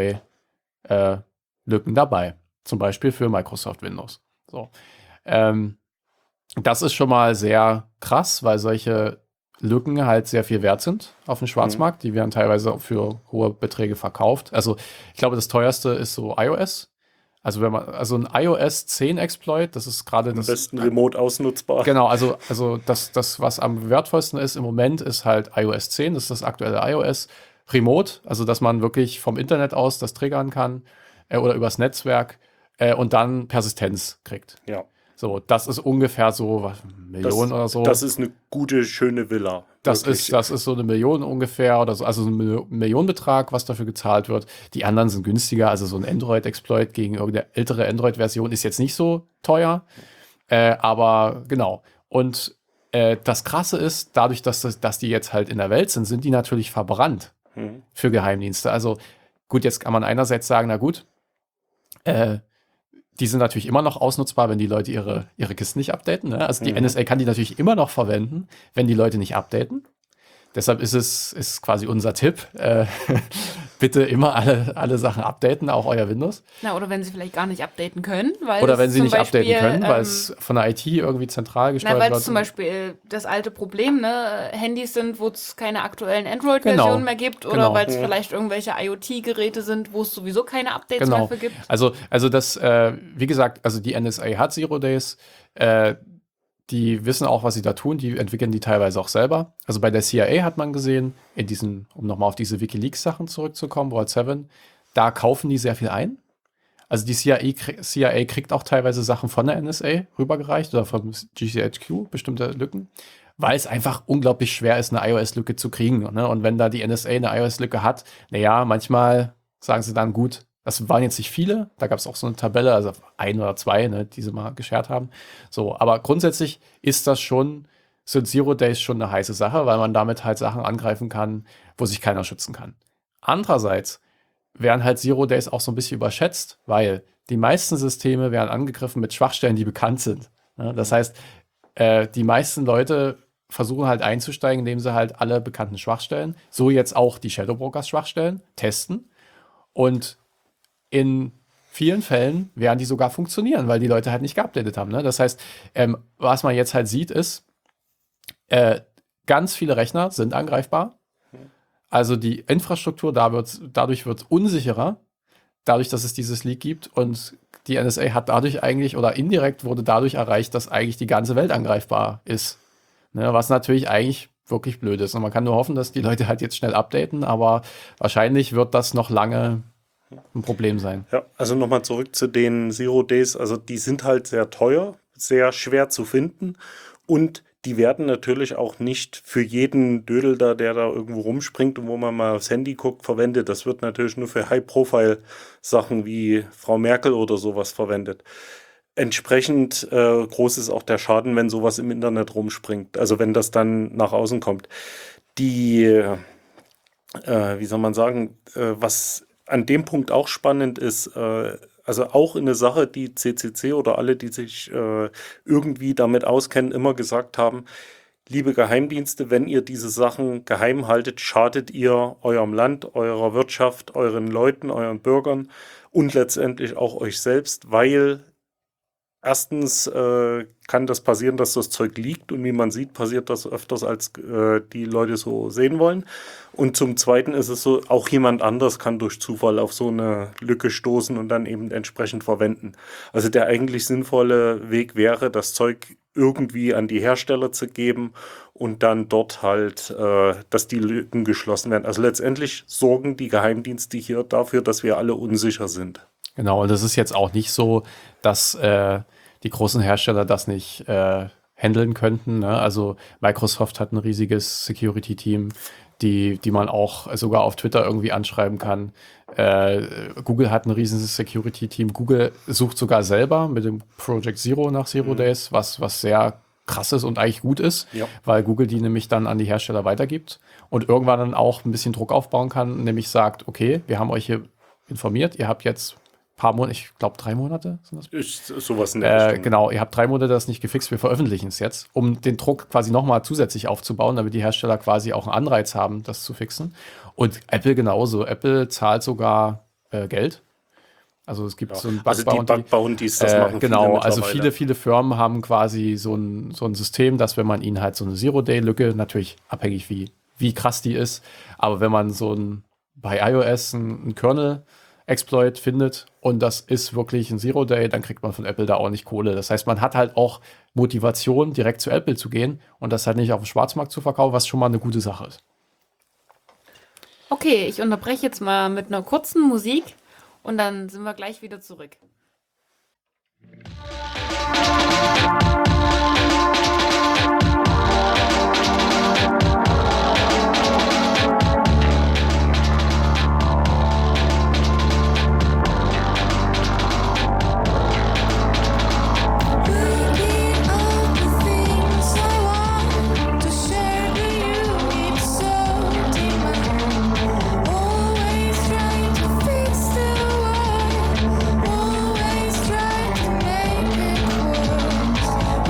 Zero-Day-Lücken dabei. Zum Beispiel für Microsoft Windows. So. Ähm, das ist schon mal sehr krass, weil solche Lücken halt sehr viel wert sind auf dem Schwarzmarkt. Die werden teilweise für hohe Beträge verkauft. Also ich glaube, das teuerste ist so iOS. Also wenn man, also ein iOS zehn Exploit, das ist gerade Am das. besten remote ausnutzbar. Genau, also, also das, das, was am wertvollsten ist im Moment, ist halt iOS zehn, das ist das aktuelle iOS. Remote, also dass man wirklich vom Internet aus das triggern kann äh, oder übers Netzwerk äh, und dann Persistenz kriegt. Ja. So, das ist ungefähr so was, Million Das, oder so. das ist eine gute, schöne Villa. Das Wirklich. ist, das ist so eine Million ungefähr oder so, also ein Mil- Millionenbetrag, was dafür gezahlt wird. Die anderen sind günstiger, also so ein Android-Exploit gegen irgendeine ältere Android-Version ist jetzt nicht so teuer, äh, aber genau. Und äh, das Krasse ist, dadurch, dass, das, dass die jetzt halt in der Welt sind, sind die natürlich verbrannt Hm. für Geheimdienste. Also gut, jetzt kann man einerseits sagen, na gut, äh, die sind natürlich immer noch ausnutzbar, wenn die Leute ihre, ihre Kisten nicht updaten. Ne? Also die Mhm. N S A kann die natürlich immer noch verwenden, wenn die Leute nicht updaten. Deshalb ist es ist quasi unser Tipp. Äh, bitte immer alle, alle Sachen updaten, auch euer Windows. Na, oder wenn sie vielleicht gar nicht updaten können, weil Oder es wenn sie zum nicht updaten Beispiel, können, weil ähm, es von der I T irgendwie zentral Na, gesteuert weil wird. es zum Beispiel das alte Problem, ne, Handys sind, wo es keine aktuellen Android-Versionen Genau, mehr gibt oder genau. weil es Ja. vielleicht irgendwelche IoT-Geräte sind, wo es sowieso keine Updates Genau. mehr für gibt. Also, also das, äh, wie gesagt, also die N S A hat Zero Days. Äh, die wissen auch, was sie da tun. Die entwickeln die teilweise auch selber. Also bei der C I A hat man gesehen, in diesen, um nochmal auf diese WikiLeaks-Sachen zurückzukommen, Vault sieben, da kaufen die sehr viel ein. Also die C I A, krie- C I A kriegt auch teilweise Sachen von der N S A rübergereicht oder vom G C H Q, bestimmte Lücken, weil es einfach unglaublich schwer ist, eine iOS-Lücke zu kriegen. Ne? Und wenn da die N S A eine iOS-Lücke hat, naja, manchmal sagen sie dann, gut, Das waren jetzt nicht viele, da gab es auch so eine Tabelle, also ein oder zwei, ne, die sie mal geshared haben. So, aber grundsätzlich ist das schon, sind Zero Days schon eine heiße Sache, weil man damit halt Sachen angreifen kann, wo sich keiner schützen kann. Andererseits werden halt Zero Days auch so ein bisschen überschätzt, weil die meisten Systeme werden angegriffen mit Schwachstellen, die bekannt sind. Ne? Das heißt, äh, die meisten Leute versuchen halt einzusteigen, indem sie halt alle bekannten Schwachstellen, so jetzt auch die Shadow Brokers Schwachstellen, testen. Und in vielen Fällen werden die sogar funktionieren, weil die Leute halt nicht geupdatet haben. Ne? Das heißt, ähm, was man jetzt halt sieht, ist, äh, ganz viele Rechner sind angreifbar. Also die Infrastruktur da wird, dadurch wird unsicherer, dadurch, dass es dieses Leak gibt. Und die N S A hat dadurch eigentlich, oder indirekt wurde dadurch erreicht, dass eigentlich die ganze Welt angreifbar ist. Ne? Was natürlich eigentlich wirklich blöd ist. Und man kann nur hoffen, dass die Leute halt jetzt schnell updaten, aber wahrscheinlich wird das noch lange ein Problem sein. Ja, also nochmal zurück zu den Zero Days. Also die sind halt sehr teuer, sehr schwer zu finden und die werden natürlich auch nicht für jeden Dödel da, der da irgendwo rumspringt und wo man mal aufs Handy guckt, verwendet. Das wird natürlich nur für High-Profile-Sachen wie Frau Merkel oder sowas verwendet. Entsprechend äh, groß ist auch der Schaden, wenn sowas im Internet rumspringt. Also wenn das dann nach außen kommt. Die, äh, wie soll man sagen, äh, was an dem Punkt auch spannend ist, äh, also auch in eine Sache, die C C C oder alle, die sich äh, irgendwie damit auskennen, immer gesagt haben, liebe Geheimdienste, wenn ihr diese Sachen geheim haltet, schadet ihr eurem Land, eurer Wirtschaft, euren Leuten, euren Bürgern und letztendlich auch euch selbst, weil erstens äh, kann das passieren, dass das Zeug liegt und wie man sieht, passiert das öfters, als äh, die Leute so sehen wollen. Und zum Zweiten ist es so, auch jemand anders kann durch Zufall auf so eine Lücke stoßen und dann eben entsprechend verwenden. Also der eigentlich sinnvolle Weg wäre, das Zeug irgendwie an die Hersteller zu geben und dann dort halt, äh, dass die Lücken geschlossen werden. Also letztendlich sorgen die Geheimdienste hier dafür, dass wir alle unsicher sind. Genau, und das ist jetzt auch nicht so, dass äh, die großen Hersteller das nicht äh, handeln könnten. Ne? Also Microsoft hat ein riesiges Security-Team, die, die man auch sogar auf Twitter irgendwie anschreiben kann. Äh, Google hat ein riesiges Security-Team. Google sucht sogar selber mit dem Project Zero nach Zero mhm. Days, was, was sehr krass ist und eigentlich gut ist, ja. weil Google die nämlich dann an die Hersteller weitergibt und irgendwann dann auch ein bisschen Druck aufbauen kann, nämlich sagt, okay, wir haben euch hier informiert, ihr habt jetzt paar Monate, ich glaube drei Monate sind das. Ist sowas in der äh, Genau, ihr habt drei Monate das nicht gefixt, wir veröffentlichen es jetzt, um den Druck quasi nochmal zusätzlich aufzubauen, damit die Hersteller quasi auch einen Anreiz haben, das zu fixen. Und Apple genauso. Apple zahlt sogar äh, Geld. Also es gibt ja. so ein Also die Bug-Bounties, das äh, machen Genau, viele also viele, viele Firmen haben quasi so ein, so ein System, dass wenn man ihnen halt so eine Zero-Day-Lücke, natürlich abhängig wie, wie krass die ist, aber wenn man so ein bei iOS ein, ein Kernel Exploit findet und das ist wirklich ein Zero-Day, dann kriegt man von Apple da auch nicht Kohle. Das heißt, man hat halt auch Motivation, direkt zu Apple zu gehen und das halt nicht auf dem Schwarzmarkt zu verkaufen, was schon mal eine gute Sache ist. Okay, ich unterbreche jetzt mal mit einer kurzen Musik und dann sind wir gleich wieder zurück. Always trying to make it worse.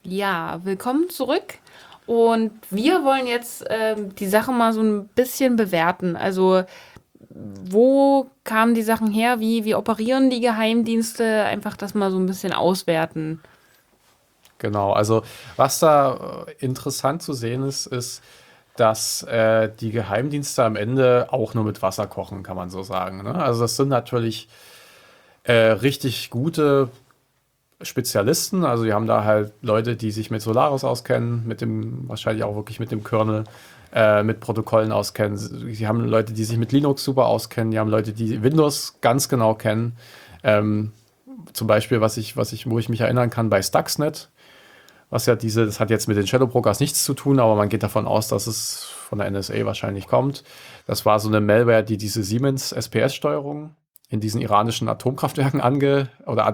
Ja, willkommen zurück. Und wir wollen jetzt ähm, die Sache mal so ein bisschen bewerten. Also, wo kamen die Sachen her? Wie, wie operieren die Geheimdienste? Einfach das mal so ein bisschen auswerten. Genau, also was da äh, interessant zu sehen ist, ist, dass äh, die Geheimdienste am Ende auch nur mit Wasser kochen, kann man so sagen. Ne? Also das sind natürlich äh, richtig gute Spezialisten. Also die haben da halt Leute, die sich mit Solaris auskennen, mit dem, wahrscheinlich auch wirklich mit dem Kernel, äh, mit Protokollen auskennen. Sie haben Leute, die sich mit Linux super auskennen. Die haben Leute, die Windows ganz genau kennen. Ähm, Zum Beispiel, was ich, was ich, wo ich mich erinnern kann, bei Stuxnet, was ja diese, das hat jetzt mit den Shadow Brokers nichts zu tun, aber man geht davon aus, dass es von der N S A wahrscheinlich kommt. Das war so eine Malware, die diese Siemens S P S-Steuerung in diesen iranischen Atomkraftwerken ange oder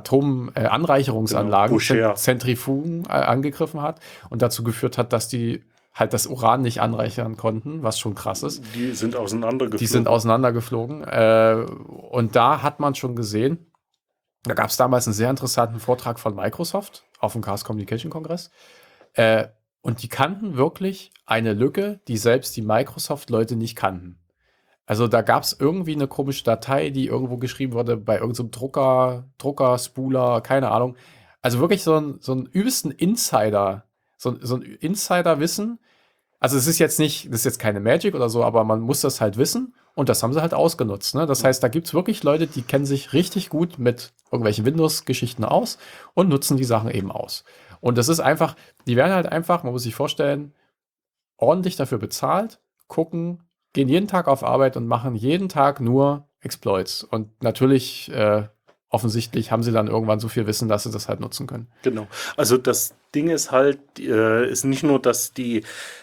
Genau, Atomanreicherungsanlagen, Boucher. Zentrifugen äh, angegriffen hat und dazu geführt hat, dass die halt das Uran nicht anreichern konnten, was schon krass ist. Die sind Die sind auseinandergeflogen. auseinandergeflogen. Äh, und da hat man schon gesehen, da gab es damals einen sehr interessanten Vortrag von Microsoft auf dem Chaos Communication Kongress. Äh, und die kannten wirklich eine Lücke, die selbst die Microsoft-Leute nicht kannten. Also da gab es irgendwie eine komische Datei, die irgendwo geschrieben wurde bei irgendeinem Drucker, Drucker, Spooler, keine Ahnung. Also wirklich so ein, so ein übelsten Insider, so, ein- so ein Insider-Wissen. Also es ist jetzt nicht, das ist jetzt keine Magic oder so, aber man muss das halt wissen und das haben sie halt ausgenutzt. Ne? Das heißt, da gibt es wirklich Leute, die kennen sich richtig gut mit irgendwelchen Windows-Geschichten aus und nutzen die Sachen eben aus. Und das ist einfach, die werden halt einfach, man muss sich vorstellen, ordentlich dafür bezahlt, gucken, gehen jeden Tag auf Arbeit und machen jeden Tag nur Exploits. Und natürlich, äh, offensichtlich haben sie dann irgendwann so viel Wissen, dass sie das halt nutzen können. Genau. Also das Ding ist halt, äh, ist nicht nur, dass die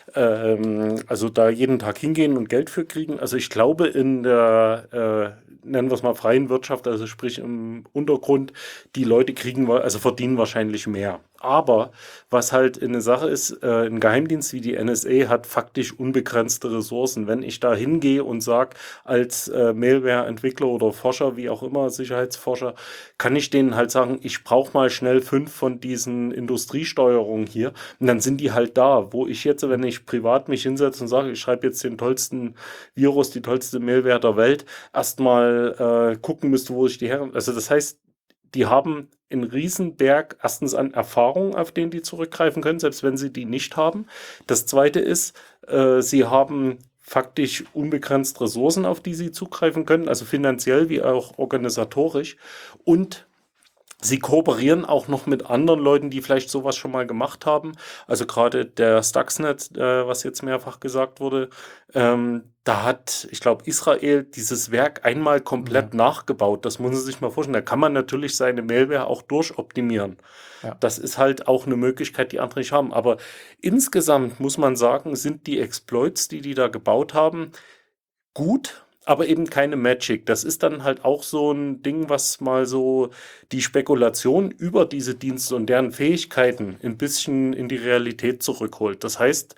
ähm, also da jeden Tag hingehen und Geld für kriegen. Also ich glaube in der, äh, nennen wir es mal freien Wirtschaft, also sprich im Untergrund, die Leute kriegen, wa- also verdienen wahrscheinlich mehr. Aber was halt eine Sache ist, äh, ein Geheimdienst wie die N S A hat faktisch unbegrenzte Ressourcen. Wenn ich da hingehe und sage, als äh, Malware-Entwickler oder Forscher, wie auch immer, Sicherheitsforscher, kann ich denen halt sagen, ich brauche mal schnell fünf von diesen Industriesteuerungen hier. Und dann sind die halt da, wo ich jetzt, wenn ich privat mich hinsetze und sage, ich schreibe jetzt den tollsten Virus, die tollste Malware der Welt, erstmal äh, gucken müsste, wo ich die her. Also das heißt, die haben einen Riesenberg erstens an Erfahrung, auf den die zurückgreifen können, selbst wenn sie die nicht haben. Das zweite ist, äh, sie haben faktisch unbegrenzt Ressourcen, auf die sie zugreifen können, also finanziell wie auch organisatorisch. Und sie kooperieren auch noch mit anderen Leuten, die vielleicht sowas schon mal gemacht haben. Also gerade der Stuxnet, äh, was jetzt mehrfach gesagt wurde, ähm, da hat, ich glaube, Israel dieses Werk einmal komplett Ja. nachgebaut. Das muss man sich mal vorstellen. Da kann man natürlich seine Malware auch durchoptimieren. Ja. Das ist halt auch eine Möglichkeit, die andere nicht haben. Aber insgesamt muss man sagen, sind die Exploits, die die da gebaut haben, gut, aber eben keine Magic. Das ist dann halt auch so ein Ding, was mal so die Spekulation über diese Dienste und deren Fähigkeiten ein bisschen in die Realität zurückholt. Das heißt,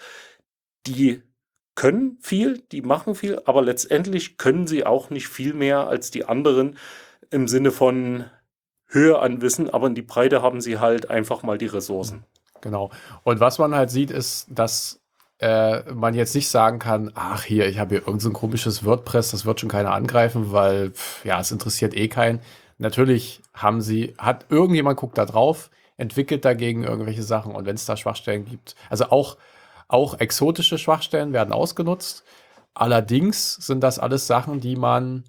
die können viel, die machen viel, aber letztendlich können sie auch nicht viel mehr als die anderen im Sinne von Höhe an Wissen, aber in die Breite haben sie halt einfach mal die Ressourcen. Genau. Und was man halt sieht, ist, dass äh, man jetzt nicht sagen kann, ach hier, ich habe hier irgend so ein komisches WordPress, das wird schon keiner angreifen, weil pf, ja, es interessiert eh keinen. Natürlich haben sie, hat irgendjemand guckt da drauf, entwickelt dagegen irgendwelche Sachen und wenn es da Schwachstellen gibt, also auch, auch exotische Schwachstellen werden ausgenutzt. Allerdings sind das alles Sachen, die man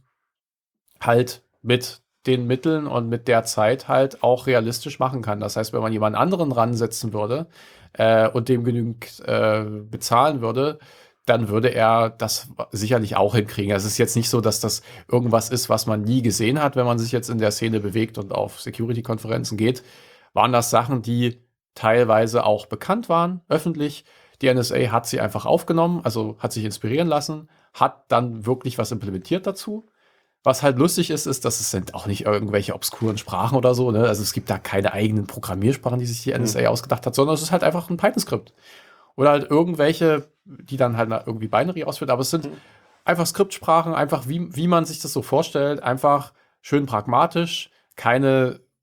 halt mit den Mitteln und mit der Zeit halt auch realistisch machen kann. Das heißt, wenn man jemand anderen ransetzen würde äh, und dem genügend äh, bezahlen würde, dann würde er das sicherlich auch hinkriegen. Es ist jetzt nicht so, dass das irgendwas ist, was man nie gesehen hat, wenn man sich jetzt in der Szene bewegt und auf Security-Konferenzen geht. Waren das Sachen, die teilweise auch bekannt waren, öffentlich. Die N S A hat sie einfach aufgenommen, also hat sich inspirieren lassen, hat dann wirklich was implementiert dazu. Was halt lustig ist, ist, dass es sind auch nicht irgendwelche obskuren Sprachen oder so. Ne? Also es gibt da keine eigenen Programmiersprachen, die sich die N S A ausgedacht hat, sondern es ist halt einfach ein Python-Skript. Oder halt irgendwelche, die dann halt irgendwie Binary ausführt. Aber es sind einfach Skriptsprachen, einfach wie, wie man sich das so vorstellt. Einfach schön pragmatisch, keine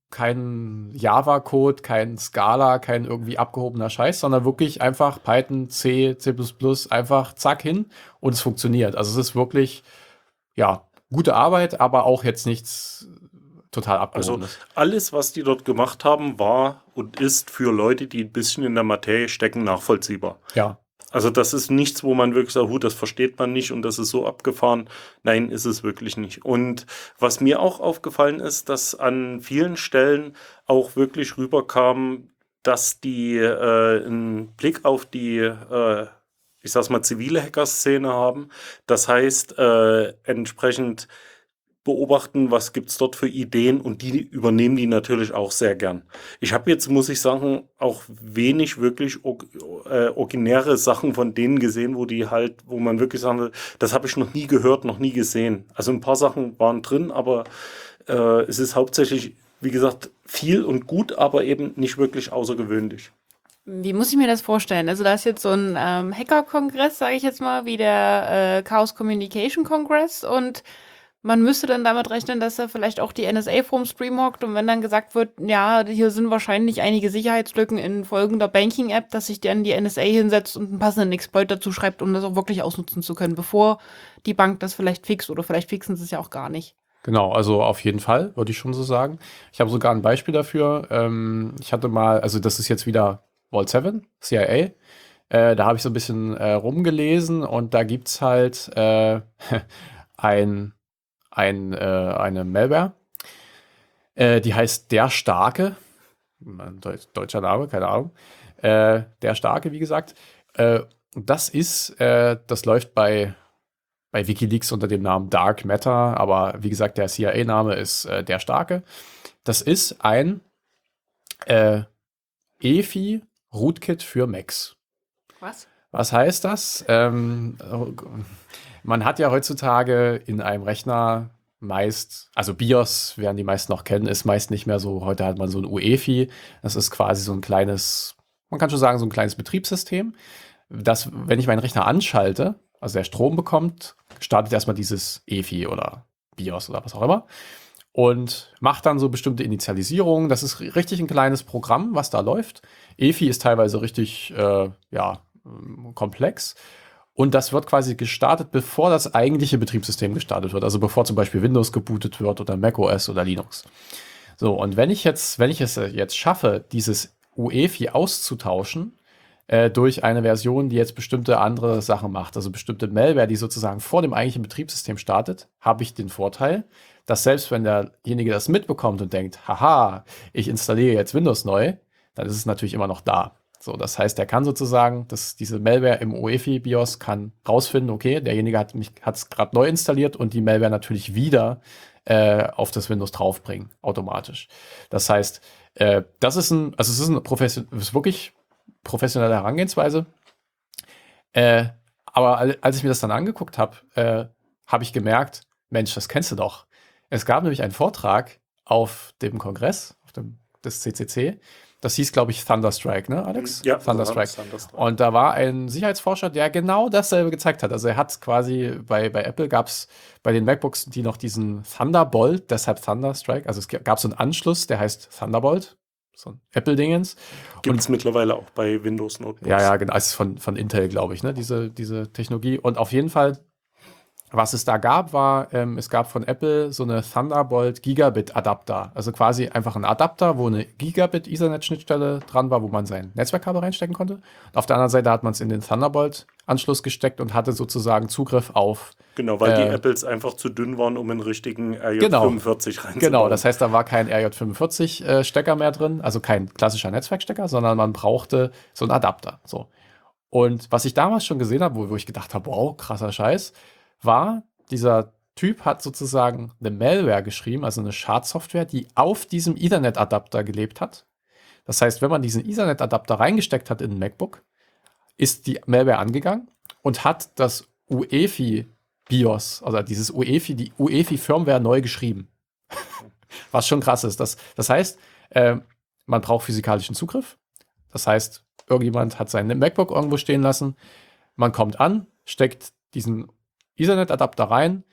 kein Java-Code, kein Scala, kein irgendwie abgehobener Scheiß, sondern wirklich einfach Python, C, C++, einfach zack hin und es funktioniert. Also es ist wirklich, ja, gute Arbeit, aber auch jetzt nichts total Also abgehobenes. alles, was die dort gemacht haben, war und ist für Leute, die ein bisschen in der Materie stecken, nachvollziehbar. Ja, Also das ist nichts, wo man wirklich sagt, huh, das versteht man nicht und das ist so abgefahren. Nein, ist es wirklich nicht. Und was mir auch aufgefallen ist, dass an vielen Stellen auch wirklich rüberkam, dass die äh, einen Blick auf die, äh, ich sag's mal, zivile Hackerszene haben. Das heißt, äh, entsprechend beobachten, was gibt's dort für Ideen und die übernehmen die natürlich auch sehr gern. Ich habe jetzt, muss ich sagen, auch wenig wirklich or äh, originäre Sachen von denen gesehen, wo die halt, wo man wirklich sagen will, das habe ich noch nie gehört, noch nie gesehen. Also ein paar Sachen waren drin, aber äh, es ist hauptsächlich, wie gesagt, viel und gut, aber eben nicht wirklich außergewöhnlich. Wie muss ich mir das vorstellen? Also da ist jetzt so ein ähm, Hacker-Kongress, sage ich jetzt mal, wie der äh, Chaos Communication Congress und man müsste dann damit rechnen, dass da vielleicht auch die N S A vorm Stream hockt und wenn dann gesagt wird, ja, hier sind wahrscheinlich einige Sicherheitslücken in folgender Banking-App, dass sich dann die N S A hinsetzt und einen passenden Exploit dazu schreibt, um das auch wirklich ausnutzen zu können, bevor die Bank das vielleicht fixt oder vielleicht fixen sie es ja auch gar nicht. genau, also auf jeden Fall, würde ich schon so sagen. Ich habe sogar ein Beispiel dafür. Ähm, ich hatte mal, also das ist jetzt wieder Vault sieben, C I A. Äh, da habe ich so ein bisschen äh, rumgelesen und da gibt es halt äh, ein, ein, äh, eine Malware, äh, die heißt Der Starke. Ein Deut deutscher Name, keine Ahnung. Äh, Der Starke, wie gesagt. Äh, das ist, äh, das läuft bei bei WikiLeaks unter dem Namen Dark Matter, aber wie gesagt, der C I A-Name ist äh, Der Starke. Das ist ein äh, E F I-Rootkit für Macs. Was? Was heißt das? Ähm, man hat ja heutzutage in einem Rechner meist, also BIOS werden die meisten noch kennen, ist meist nicht mehr so, heute hat man so ein U E F I, das ist quasi so ein kleines, man kann schon sagen, so ein kleines Betriebssystem, das, wenn ich meinen Rechner anschalte, also der Strom bekommt, startet erstmal dieses E F I oder BIOS oder was auch immer und macht dann so bestimmte Initialisierungen. Das ist richtig ein kleines Programm, was da läuft. E F I ist teilweise richtig, äh, ja, komplex. Und das wird quasi gestartet, bevor das eigentliche Betriebssystem gestartet wird. Also bevor zum Beispiel Windows gebootet wird oder macOS oder Linux. So, und wenn ich jetzt, wenn ich es jetzt schaffe, dieses U E F I auszutauschen, äh, durch eine Version, die jetzt bestimmte andere Sachen macht, also bestimmte Malware, die sozusagen vor dem eigentlichen Betriebssystem startet, habe ich den Vorteil, dass selbst wenn derjenige das mitbekommt und denkt, haha, ich installiere jetzt Windows neu, dann ist es natürlich immer noch da. So, das heißt, er kann sozusagen, dass diese Malware im U E F I-BIOS kann rausfinden, okay, derjenige hat mich hat es gerade neu installiert und die Malware natürlich wieder äh, auf das Windows draufbringen, automatisch. Das heißt, äh, das ist ein, also es ist ein Profession, es ist wirklich professionelle Herangehensweise. Äh, aber als ich mir das dann angeguckt habe, äh, habe ich gemerkt, Mensch, das kennst du doch. Es gab nämlich einen Vortrag auf dem Kongress, auf dem des C C C. Das hieß, glaube ich, Thunderstrike, ne, Alex? Ja, Thunderstrike. Thunderstrike. Und da war ein Sicherheitsforscher, der genau dasselbe gezeigt hat. Also er hat quasi, bei, bei Apple gab es bei den MacBooks, die noch diesen Thunderbolt, deshalb Thunderstrike, also es gab so einen Anschluss, der heißt Thunderbolt, so ein Apple-Dingens. Gibt es mittlerweile auch bei Windows Notebooks. Ja, ja, genau, es ist von, von Intel, glaube ich, ne, diese, diese Technologie. Und auf jeden Fall, was es da gab, war, ähm, es gab von Apple so eine Thunderbolt Gigabit Adapter. Also quasi einfach ein Adapter, wo eine Gigabit Ethernet-Schnittstelle dran war, wo man sein Netzwerkkabel reinstecken konnte. Und auf der anderen Seite hat man es in den Thunderbolt-Anschluss gesteckt und hatte sozusagen Zugriff auf. Genau, weil die äh, Apples einfach zu dünn waren, um einen richtigen R J Genau. fünfundvierzig reinzubauen. Genau, das heißt, da war kein R J fünfundvierzig-Stecker mehr drin, also kein klassischer Netzwerkstecker, sondern man brauchte so einen Adapter. So. Und was ich damals schon gesehen habe, wo, wo ich gedacht habe, wow, krasser Scheiß, war, dieser Typ hat sozusagen eine Malware geschrieben, also eine Schadsoftware, die auf diesem Ethernet-Adapter gelebt hat. Das heißt, wenn man diesen Ethernet-Adapter reingesteckt hat in ein MacBook, ist die Malware angegangen und hat das U E F I-BIOS, also dieses U E F I, die U E F I-Firmware neu geschrieben. Was schon krass ist. Das, das heißt, äh, man braucht physikalischen Zugriff. Das heißt, irgendjemand hat sein MacBook irgendwo stehen lassen. Man kommt an, steckt diesen Ethernet-Adapter rein,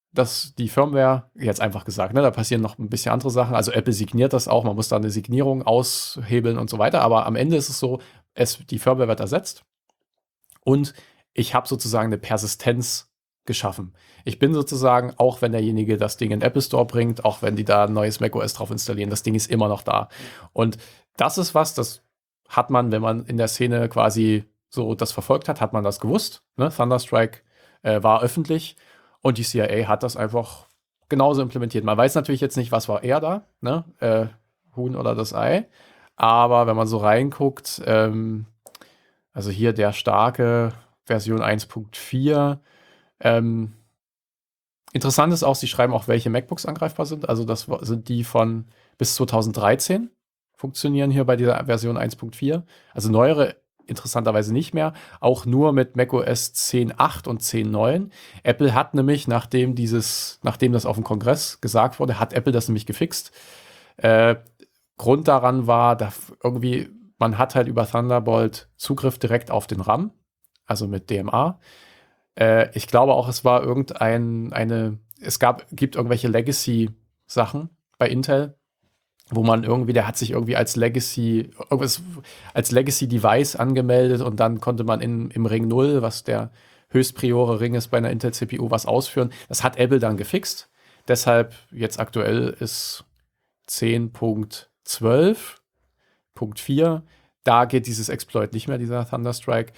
dass die Firmware, jetzt einfach gesagt, ne, da passieren noch ein bisschen andere Sachen. Also Apple signiert das auch, man muss da eine Signierung aushebeln und so weiter. Aber am Ende ist es so, es, die Firmware wird ersetzt und ich habe sozusagen eine Persistenz geschaffen. Ich bin sozusagen, auch wenn derjenige das Ding in den Apple Store bringt, auch wenn die da ein neues macOS drauf installieren, das Ding ist immer noch da. Und das ist was, das hat man, wenn man in der Szene quasi so das verfolgt hat, hat man das gewusst. Ne? Thunderstrike äh, war öffentlich und die C I A hat das einfach genauso implementiert. Man weiß natürlich jetzt nicht, was war eher da, ne? äh, Huhn oder das Ei. Aber wenn man so reinguckt, ähm, also hier der starke Version eins Punkt vier, ähm, interessant ist auch, sie schreiben auch, welche MacBooks angreifbar sind. Also das sind die von bis zwanzig dreizehn funktionieren hier bei dieser Version eins Punkt vier. Also neuere interessanterweise nicht mehr. Auch nur mit macOS zehn Punkt acht und zehn Punkt neun. Apple hat nämlich, nachdem dieses, nachdem das auf dem Kongress gesagt wurde, hat Apple das nämlich gefixt. Äh, Grund daran war, dass irgendwie, man hat halt über Thunderbolt Zugriff direkt auf den RAM, also mit D M A. Äh, ich glaube auch, es war irgendein, eine, es gab, gibt irgendwelche Legacy-Sachen bei Intel, wo man irgendwie, der hat sich irgendwie als Legacy, irgendwas, als Legacy-Device angemeldet und dann konnte man in, im Ring null, was der höchstpriore Ring ist bei einer Intel-C P U, was ausführen. Das hat Apple dann gefixt. Deshalb jetzt aktuell ist zehn Punkt zwölf Punkt vier. Da geht dieses Exploit nicht mehr, dieser Thunderstrike.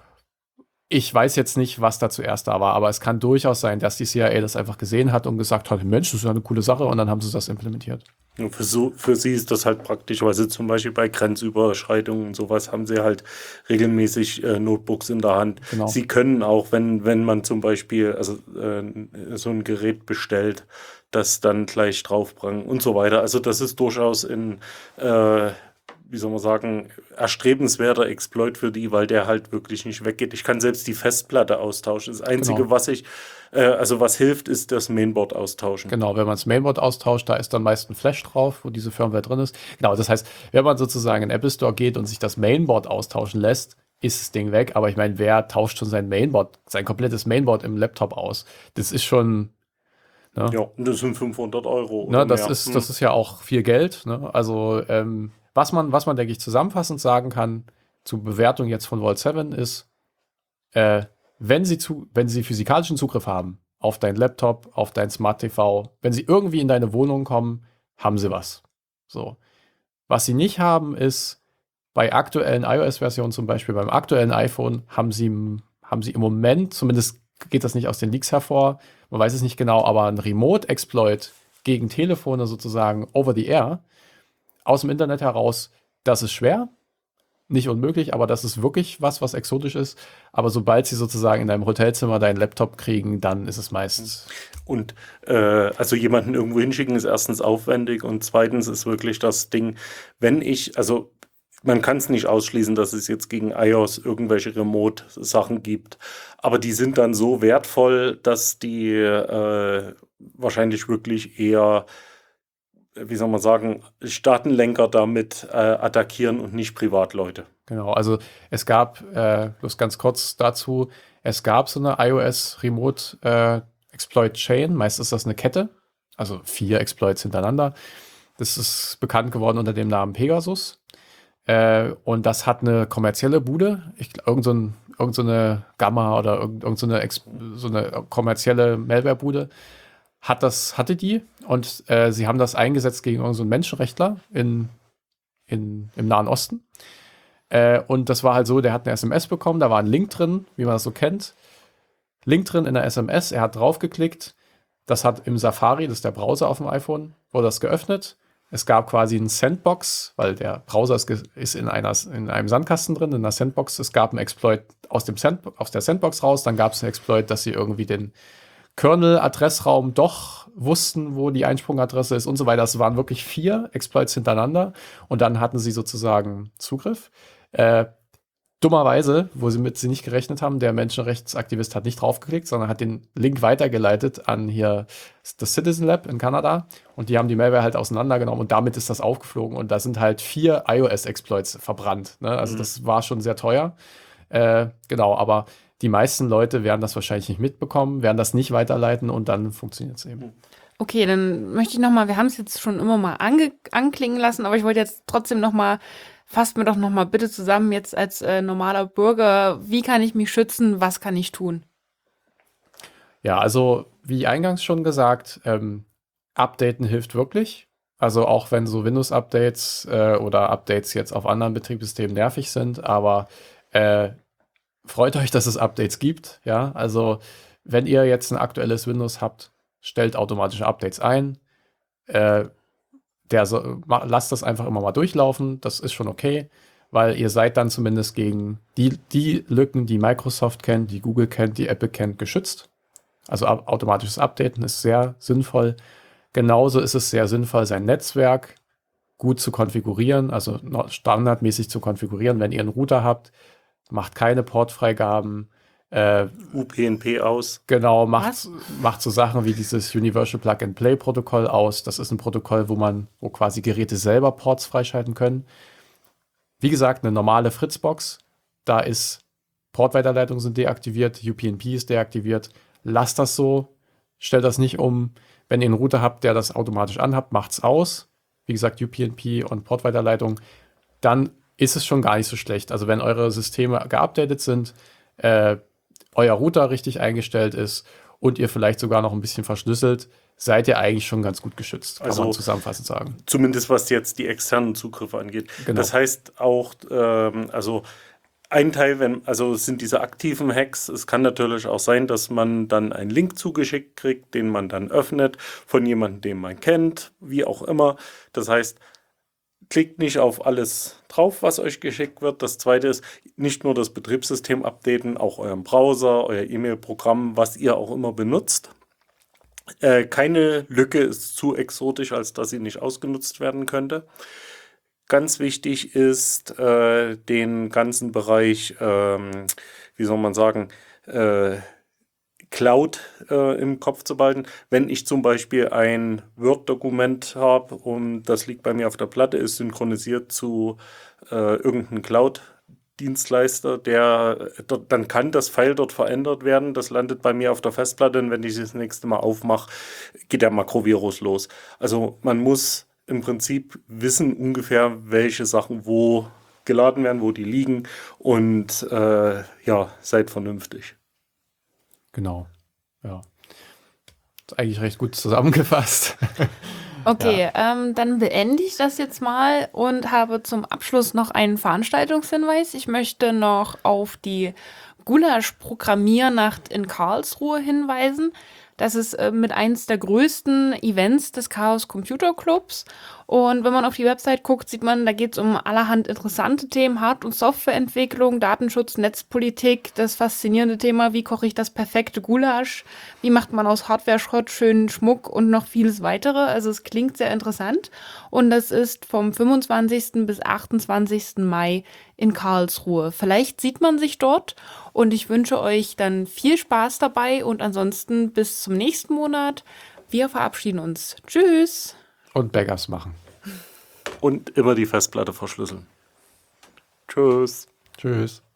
Ich weiß jetzt nicht, was da zuerst da war, aber es kann durchaus sein, dass die C I A das einfach gesehen hat und gesagt hat, Mensch, das ist ja eine coole Sache, und dann haben sie das implementiert. Und für, so, für sie ist das halt praktisch, weil sie zum Beispiel bei Grenzüberschreitungen und sowas haben sie halt regelmäßig äh, Notebooks in der Hand. Genau. Sie können auch, wenn, wenn man zum Beispiel also, äh, so ein Gerät bestellt, das dann gleich draufbringen und so weiter. Also das ist durchaus in äh, wie soll man sagen, erstrebenswerter Exploit für die, weil der halt wirklich nicht weggeht. Ich kann selbst die Festplatte austauschen. Das Einzige, Genau. was ich, äh, also was hilft, ist das Mainboard austauschen. Genau, wenn man das Mainboard austauscht, da ist dann meist ein Flash drauf, wo diese Firmware drin ist. Genau, das heißt, wenn man sozusagen in den Apple Store geht und sich das Mainboard austauschen lässt, ist das Ding weg. Aber ich meine, wer tauscht schon sein Mainboard, sein komplettes Mainboard im Laptop aus? Das ist schon... Ne? Ja, und das sind fünfhundert Euro oder Ne, das, mehr. ist, Hm. das ist ja auch viel Geld. Ne? Also, ähm, was man, was man, denke ich, zusammenfassend sagen kann zur Bewertung jetzt von Vault sieben ist, äh, wenn sie zu, wenn sie physikalischen Zugriff haben auf dein Laptop, auf dein Smart T V, wenn sie irgendwie in deine Wohnung kommen, haben sie was. So. Was sie nicht haben, ist, bei aktuellen iOS-Versionen, zum Beispiel beim aktuellen iPhone, haben sie, haben sie im Moment, zumindest geht das nicht aus den Leaks hervor, man weiß es nicht genau, aber ein Remote-Exploit gegen Telefone sozusagen over the air, aus dem Internet heraus, das ist schwer, nicht unmöglich, aber das ist wirklich was, was exotisch ist. Aber sobald sie sozusagen in deinem Hotelzimmer deinen Laptop kriegen, dann ist es meistens. Und äh, also jemanden irgendwo hinschicken ist erstens aufwendig und zweitens ist wirklich das Ding, wenn ich, also man kann es nicht ausschließen, dass es jetzt gegen iOS irgendwelche Remote-Sachen gibt, aber die sind dann so wertvoll, dass die äh, wahrscheinlich wirklich eher, wie soll man sagen, Staatenlenker damit äh, attackieren und nicht Privatleute. Genau, also es gab, äh, bloß ganz kurz dazu, es gab so eine iOS Remote äh, Exploit Chain, meist ist das eine Kette, also vier Exploits hintereinander. Das ist bekannt geworden unter dem Namen Pegasus. Äh, und das hat eine kommerzielle Bude, ich, irgend, so ein, irgend so eine Gamma oder irgend, irgend so, eine Ex, so eine kommerzielle Malware-Bude, hat das, hatte die und äh, sie haben das eingesetzt gegen irgendeinen so Menschenrechtler in, in, im Nahen Osten. Äh, und das war halt so, der hat eine S M S bekommen, da war ein Link drin, wie man das so kennt. Link drin in der S M S, er hat draufgeklickt, das hat im Safari, das ist der Browser auf dem iPhone, wurde das geöffnet. Es gab quasi einen Sandbox, weil der Browser ist, ist in, einer, in einem Sandkasten drin, in einer Sandbox. Es gab einen Exploit aus, dem Sand, aus der Sandbox raus, dann gab es einen Exploit, dass sie irgendwie den Kernel-Adressraum doch wussten, wo die Einsprungadresse ist und so weiter. Das waren wirklich vier Exploits hintereinander und dann hatten sie sozusagen Zugriff. Äh, dummerweise, wo sie mit sie nicht gerechnet haben, der Menschenrechtsaktivist hat nicht draufgeklickt, sondern hat den Link weitergeleitet an hier das Citizen Lab in Kanada und die haben die Malware halt auseinandergenommen und damit ist das aufgeflogen und da sind halt vier iOS-Exploits verbrannt. Ne? Also Mhm. das war schon sehr teuer. Äh, genau, aber die meisten Leute werden das wahrscheinlich nicht mitbekommen, werden das nicht weiterleiten und dann funktioniert es eben. Okay, dann möchte ich nochmal, wir haben es jetzt schon immer mal ange anklingen lassen, aber ich wollte jetzt trotzdem nochmal, fasst mir doch nochmal bitte zusammen jetzt als äh, normaler Bürger, wie kann ich mich schützen, was kann ich tun? Ja, also wie eingangs schon gesagt, ähm, Updaten hilft wirklich. Also auch wenn so Windows-Updates äh, oder Updates jetzt auf anderen Betriebssystemen nervig sind, aber äh, freut euch, dass es Updates gibt. Ja, also wenn ihr jetzt ein aktuelles Windows habt, stellt automatische Updates ein. Äh, der so, ma, lasst das einfach immer mal durchlaufen. Das ist schon okay, weil ihr seid dann zumindest gegen die, die Lücken, die Microsoft kennt, die Google kennt, die Apple kennt, geschützt. Also au- automatisches Updaten ist sehr sinnvoll. Genauso ist es sehr sinnvoll, sein Netzwerk gut zu konfigurieren, also no- standardmäßig zu konfigurieren. Wenn ihr einen Router habt, macht keine Portfreigaben. Äh, U P n P aus. genau, macht, Was? macht so Sachen wie dieses Universal Plug-and-Play-Protokoll aus. Das ist ein Protokoll, wo man, wo quasi Geräte selber Ports freischalten können. Wie gesagt, eine normale Fritzbox, da ist Portweiterleitung sind deaktiviert, U P n P ist deaktiviert. Lasst das so, stellt das nicht um. Wenn ihr einen Router habt, der das automatisch anhabt, macht's aus. Wie gesagt, U P n P und Portweiterleitung. Dann ist es schon gar nicht so schlecht. Also wenn eure Systeme geupdatet sind, äh, euer Router richtig eingestellt ist und ihr vielleicht sogar noch ein bisschen verschlüsselt, seid ihr eigentlich schon ganz gut geschützt, kann Also man zusammenfassend sagen. Zumindest was jetzt die externen Zugriffe angeht. Genau. Das heißt auch, ähm, also ein Teil, wenn, also es sind diese aktiven Hacks. Es kann natürlich auch sein, dass man dann einen Link zugeschickt kriegt, den man dann öffnet von jemandem, den man kennt, wie auch immer. Das heißt, klickt nicht auf alles drauf, was euch geschickt wird. Das zweite ist, nicht nur das Betriebssystem updaten, auch euren Browser, euer E-Mail-Programm, was ihr auch immer benutzt. Äh, keine Lücke ist zu exotisch, als dass sie nicht ausgenutzt werden könnte. Ganz wichtig ist, äh, den ganzen Bereich, ähm, wie soll man sagen, äh, Cloud äh, im Kopf zu behalten. Wenn ich zum Beispiel ein Word-Dokument habe und das liegt bei mir auf der Platte, ist synchronisiert zu äh, irgendeinem Cloud-Dienstleister, der dort, dann kann das File dort verändert werden. Das landet bei mir auf der Festplatte und wenn ich das nächste Mal aufmache, geht der Makrovirus los. Also man muss im Prinzip wissen ungefähr, welche Sachen wo geladen werden, wo die liegen und äh, ja, seid vernünftig. Genau. Ja. Ist eigentlich recht gut zusammengefasst. Okay, ähm, dann beende ich das jetzt mal und habe zum Abschluss noch einen Veranstaltungshinweis. Ich möchte noch auf die Gulasch-Programmiernacht in Karlsruhe hinweisen. Das ist äh, mit eins der größten Events des Chaos Computer Clubs. Und wenn man auf die Website guckt, sieht man, da geht es um allerhand interessante Themen, Hard- und Softwareentwicklung, Datenschutz, Netzpolitik, das faszinierende Thema, wie koche ich das perfekte Gulasch, wie macht man aus Hardware-Schrott schönen Schmuck und noch vieles weitere. Also es klingt sehr interessant. Und das ist vom fünfundzwanzigsten bis achtundzwanzigsten Mai in Karlsruhe. Vielleicht sieht man sich dort und ich wünsche euch dann viel Spaß dabei und ansonsten bis zum nächsten Monat. Wir verabschieden uns. Tschüss! Und Backups machen. Und immer die Festplatte verschlüsseln. Tschüss. Tschüss.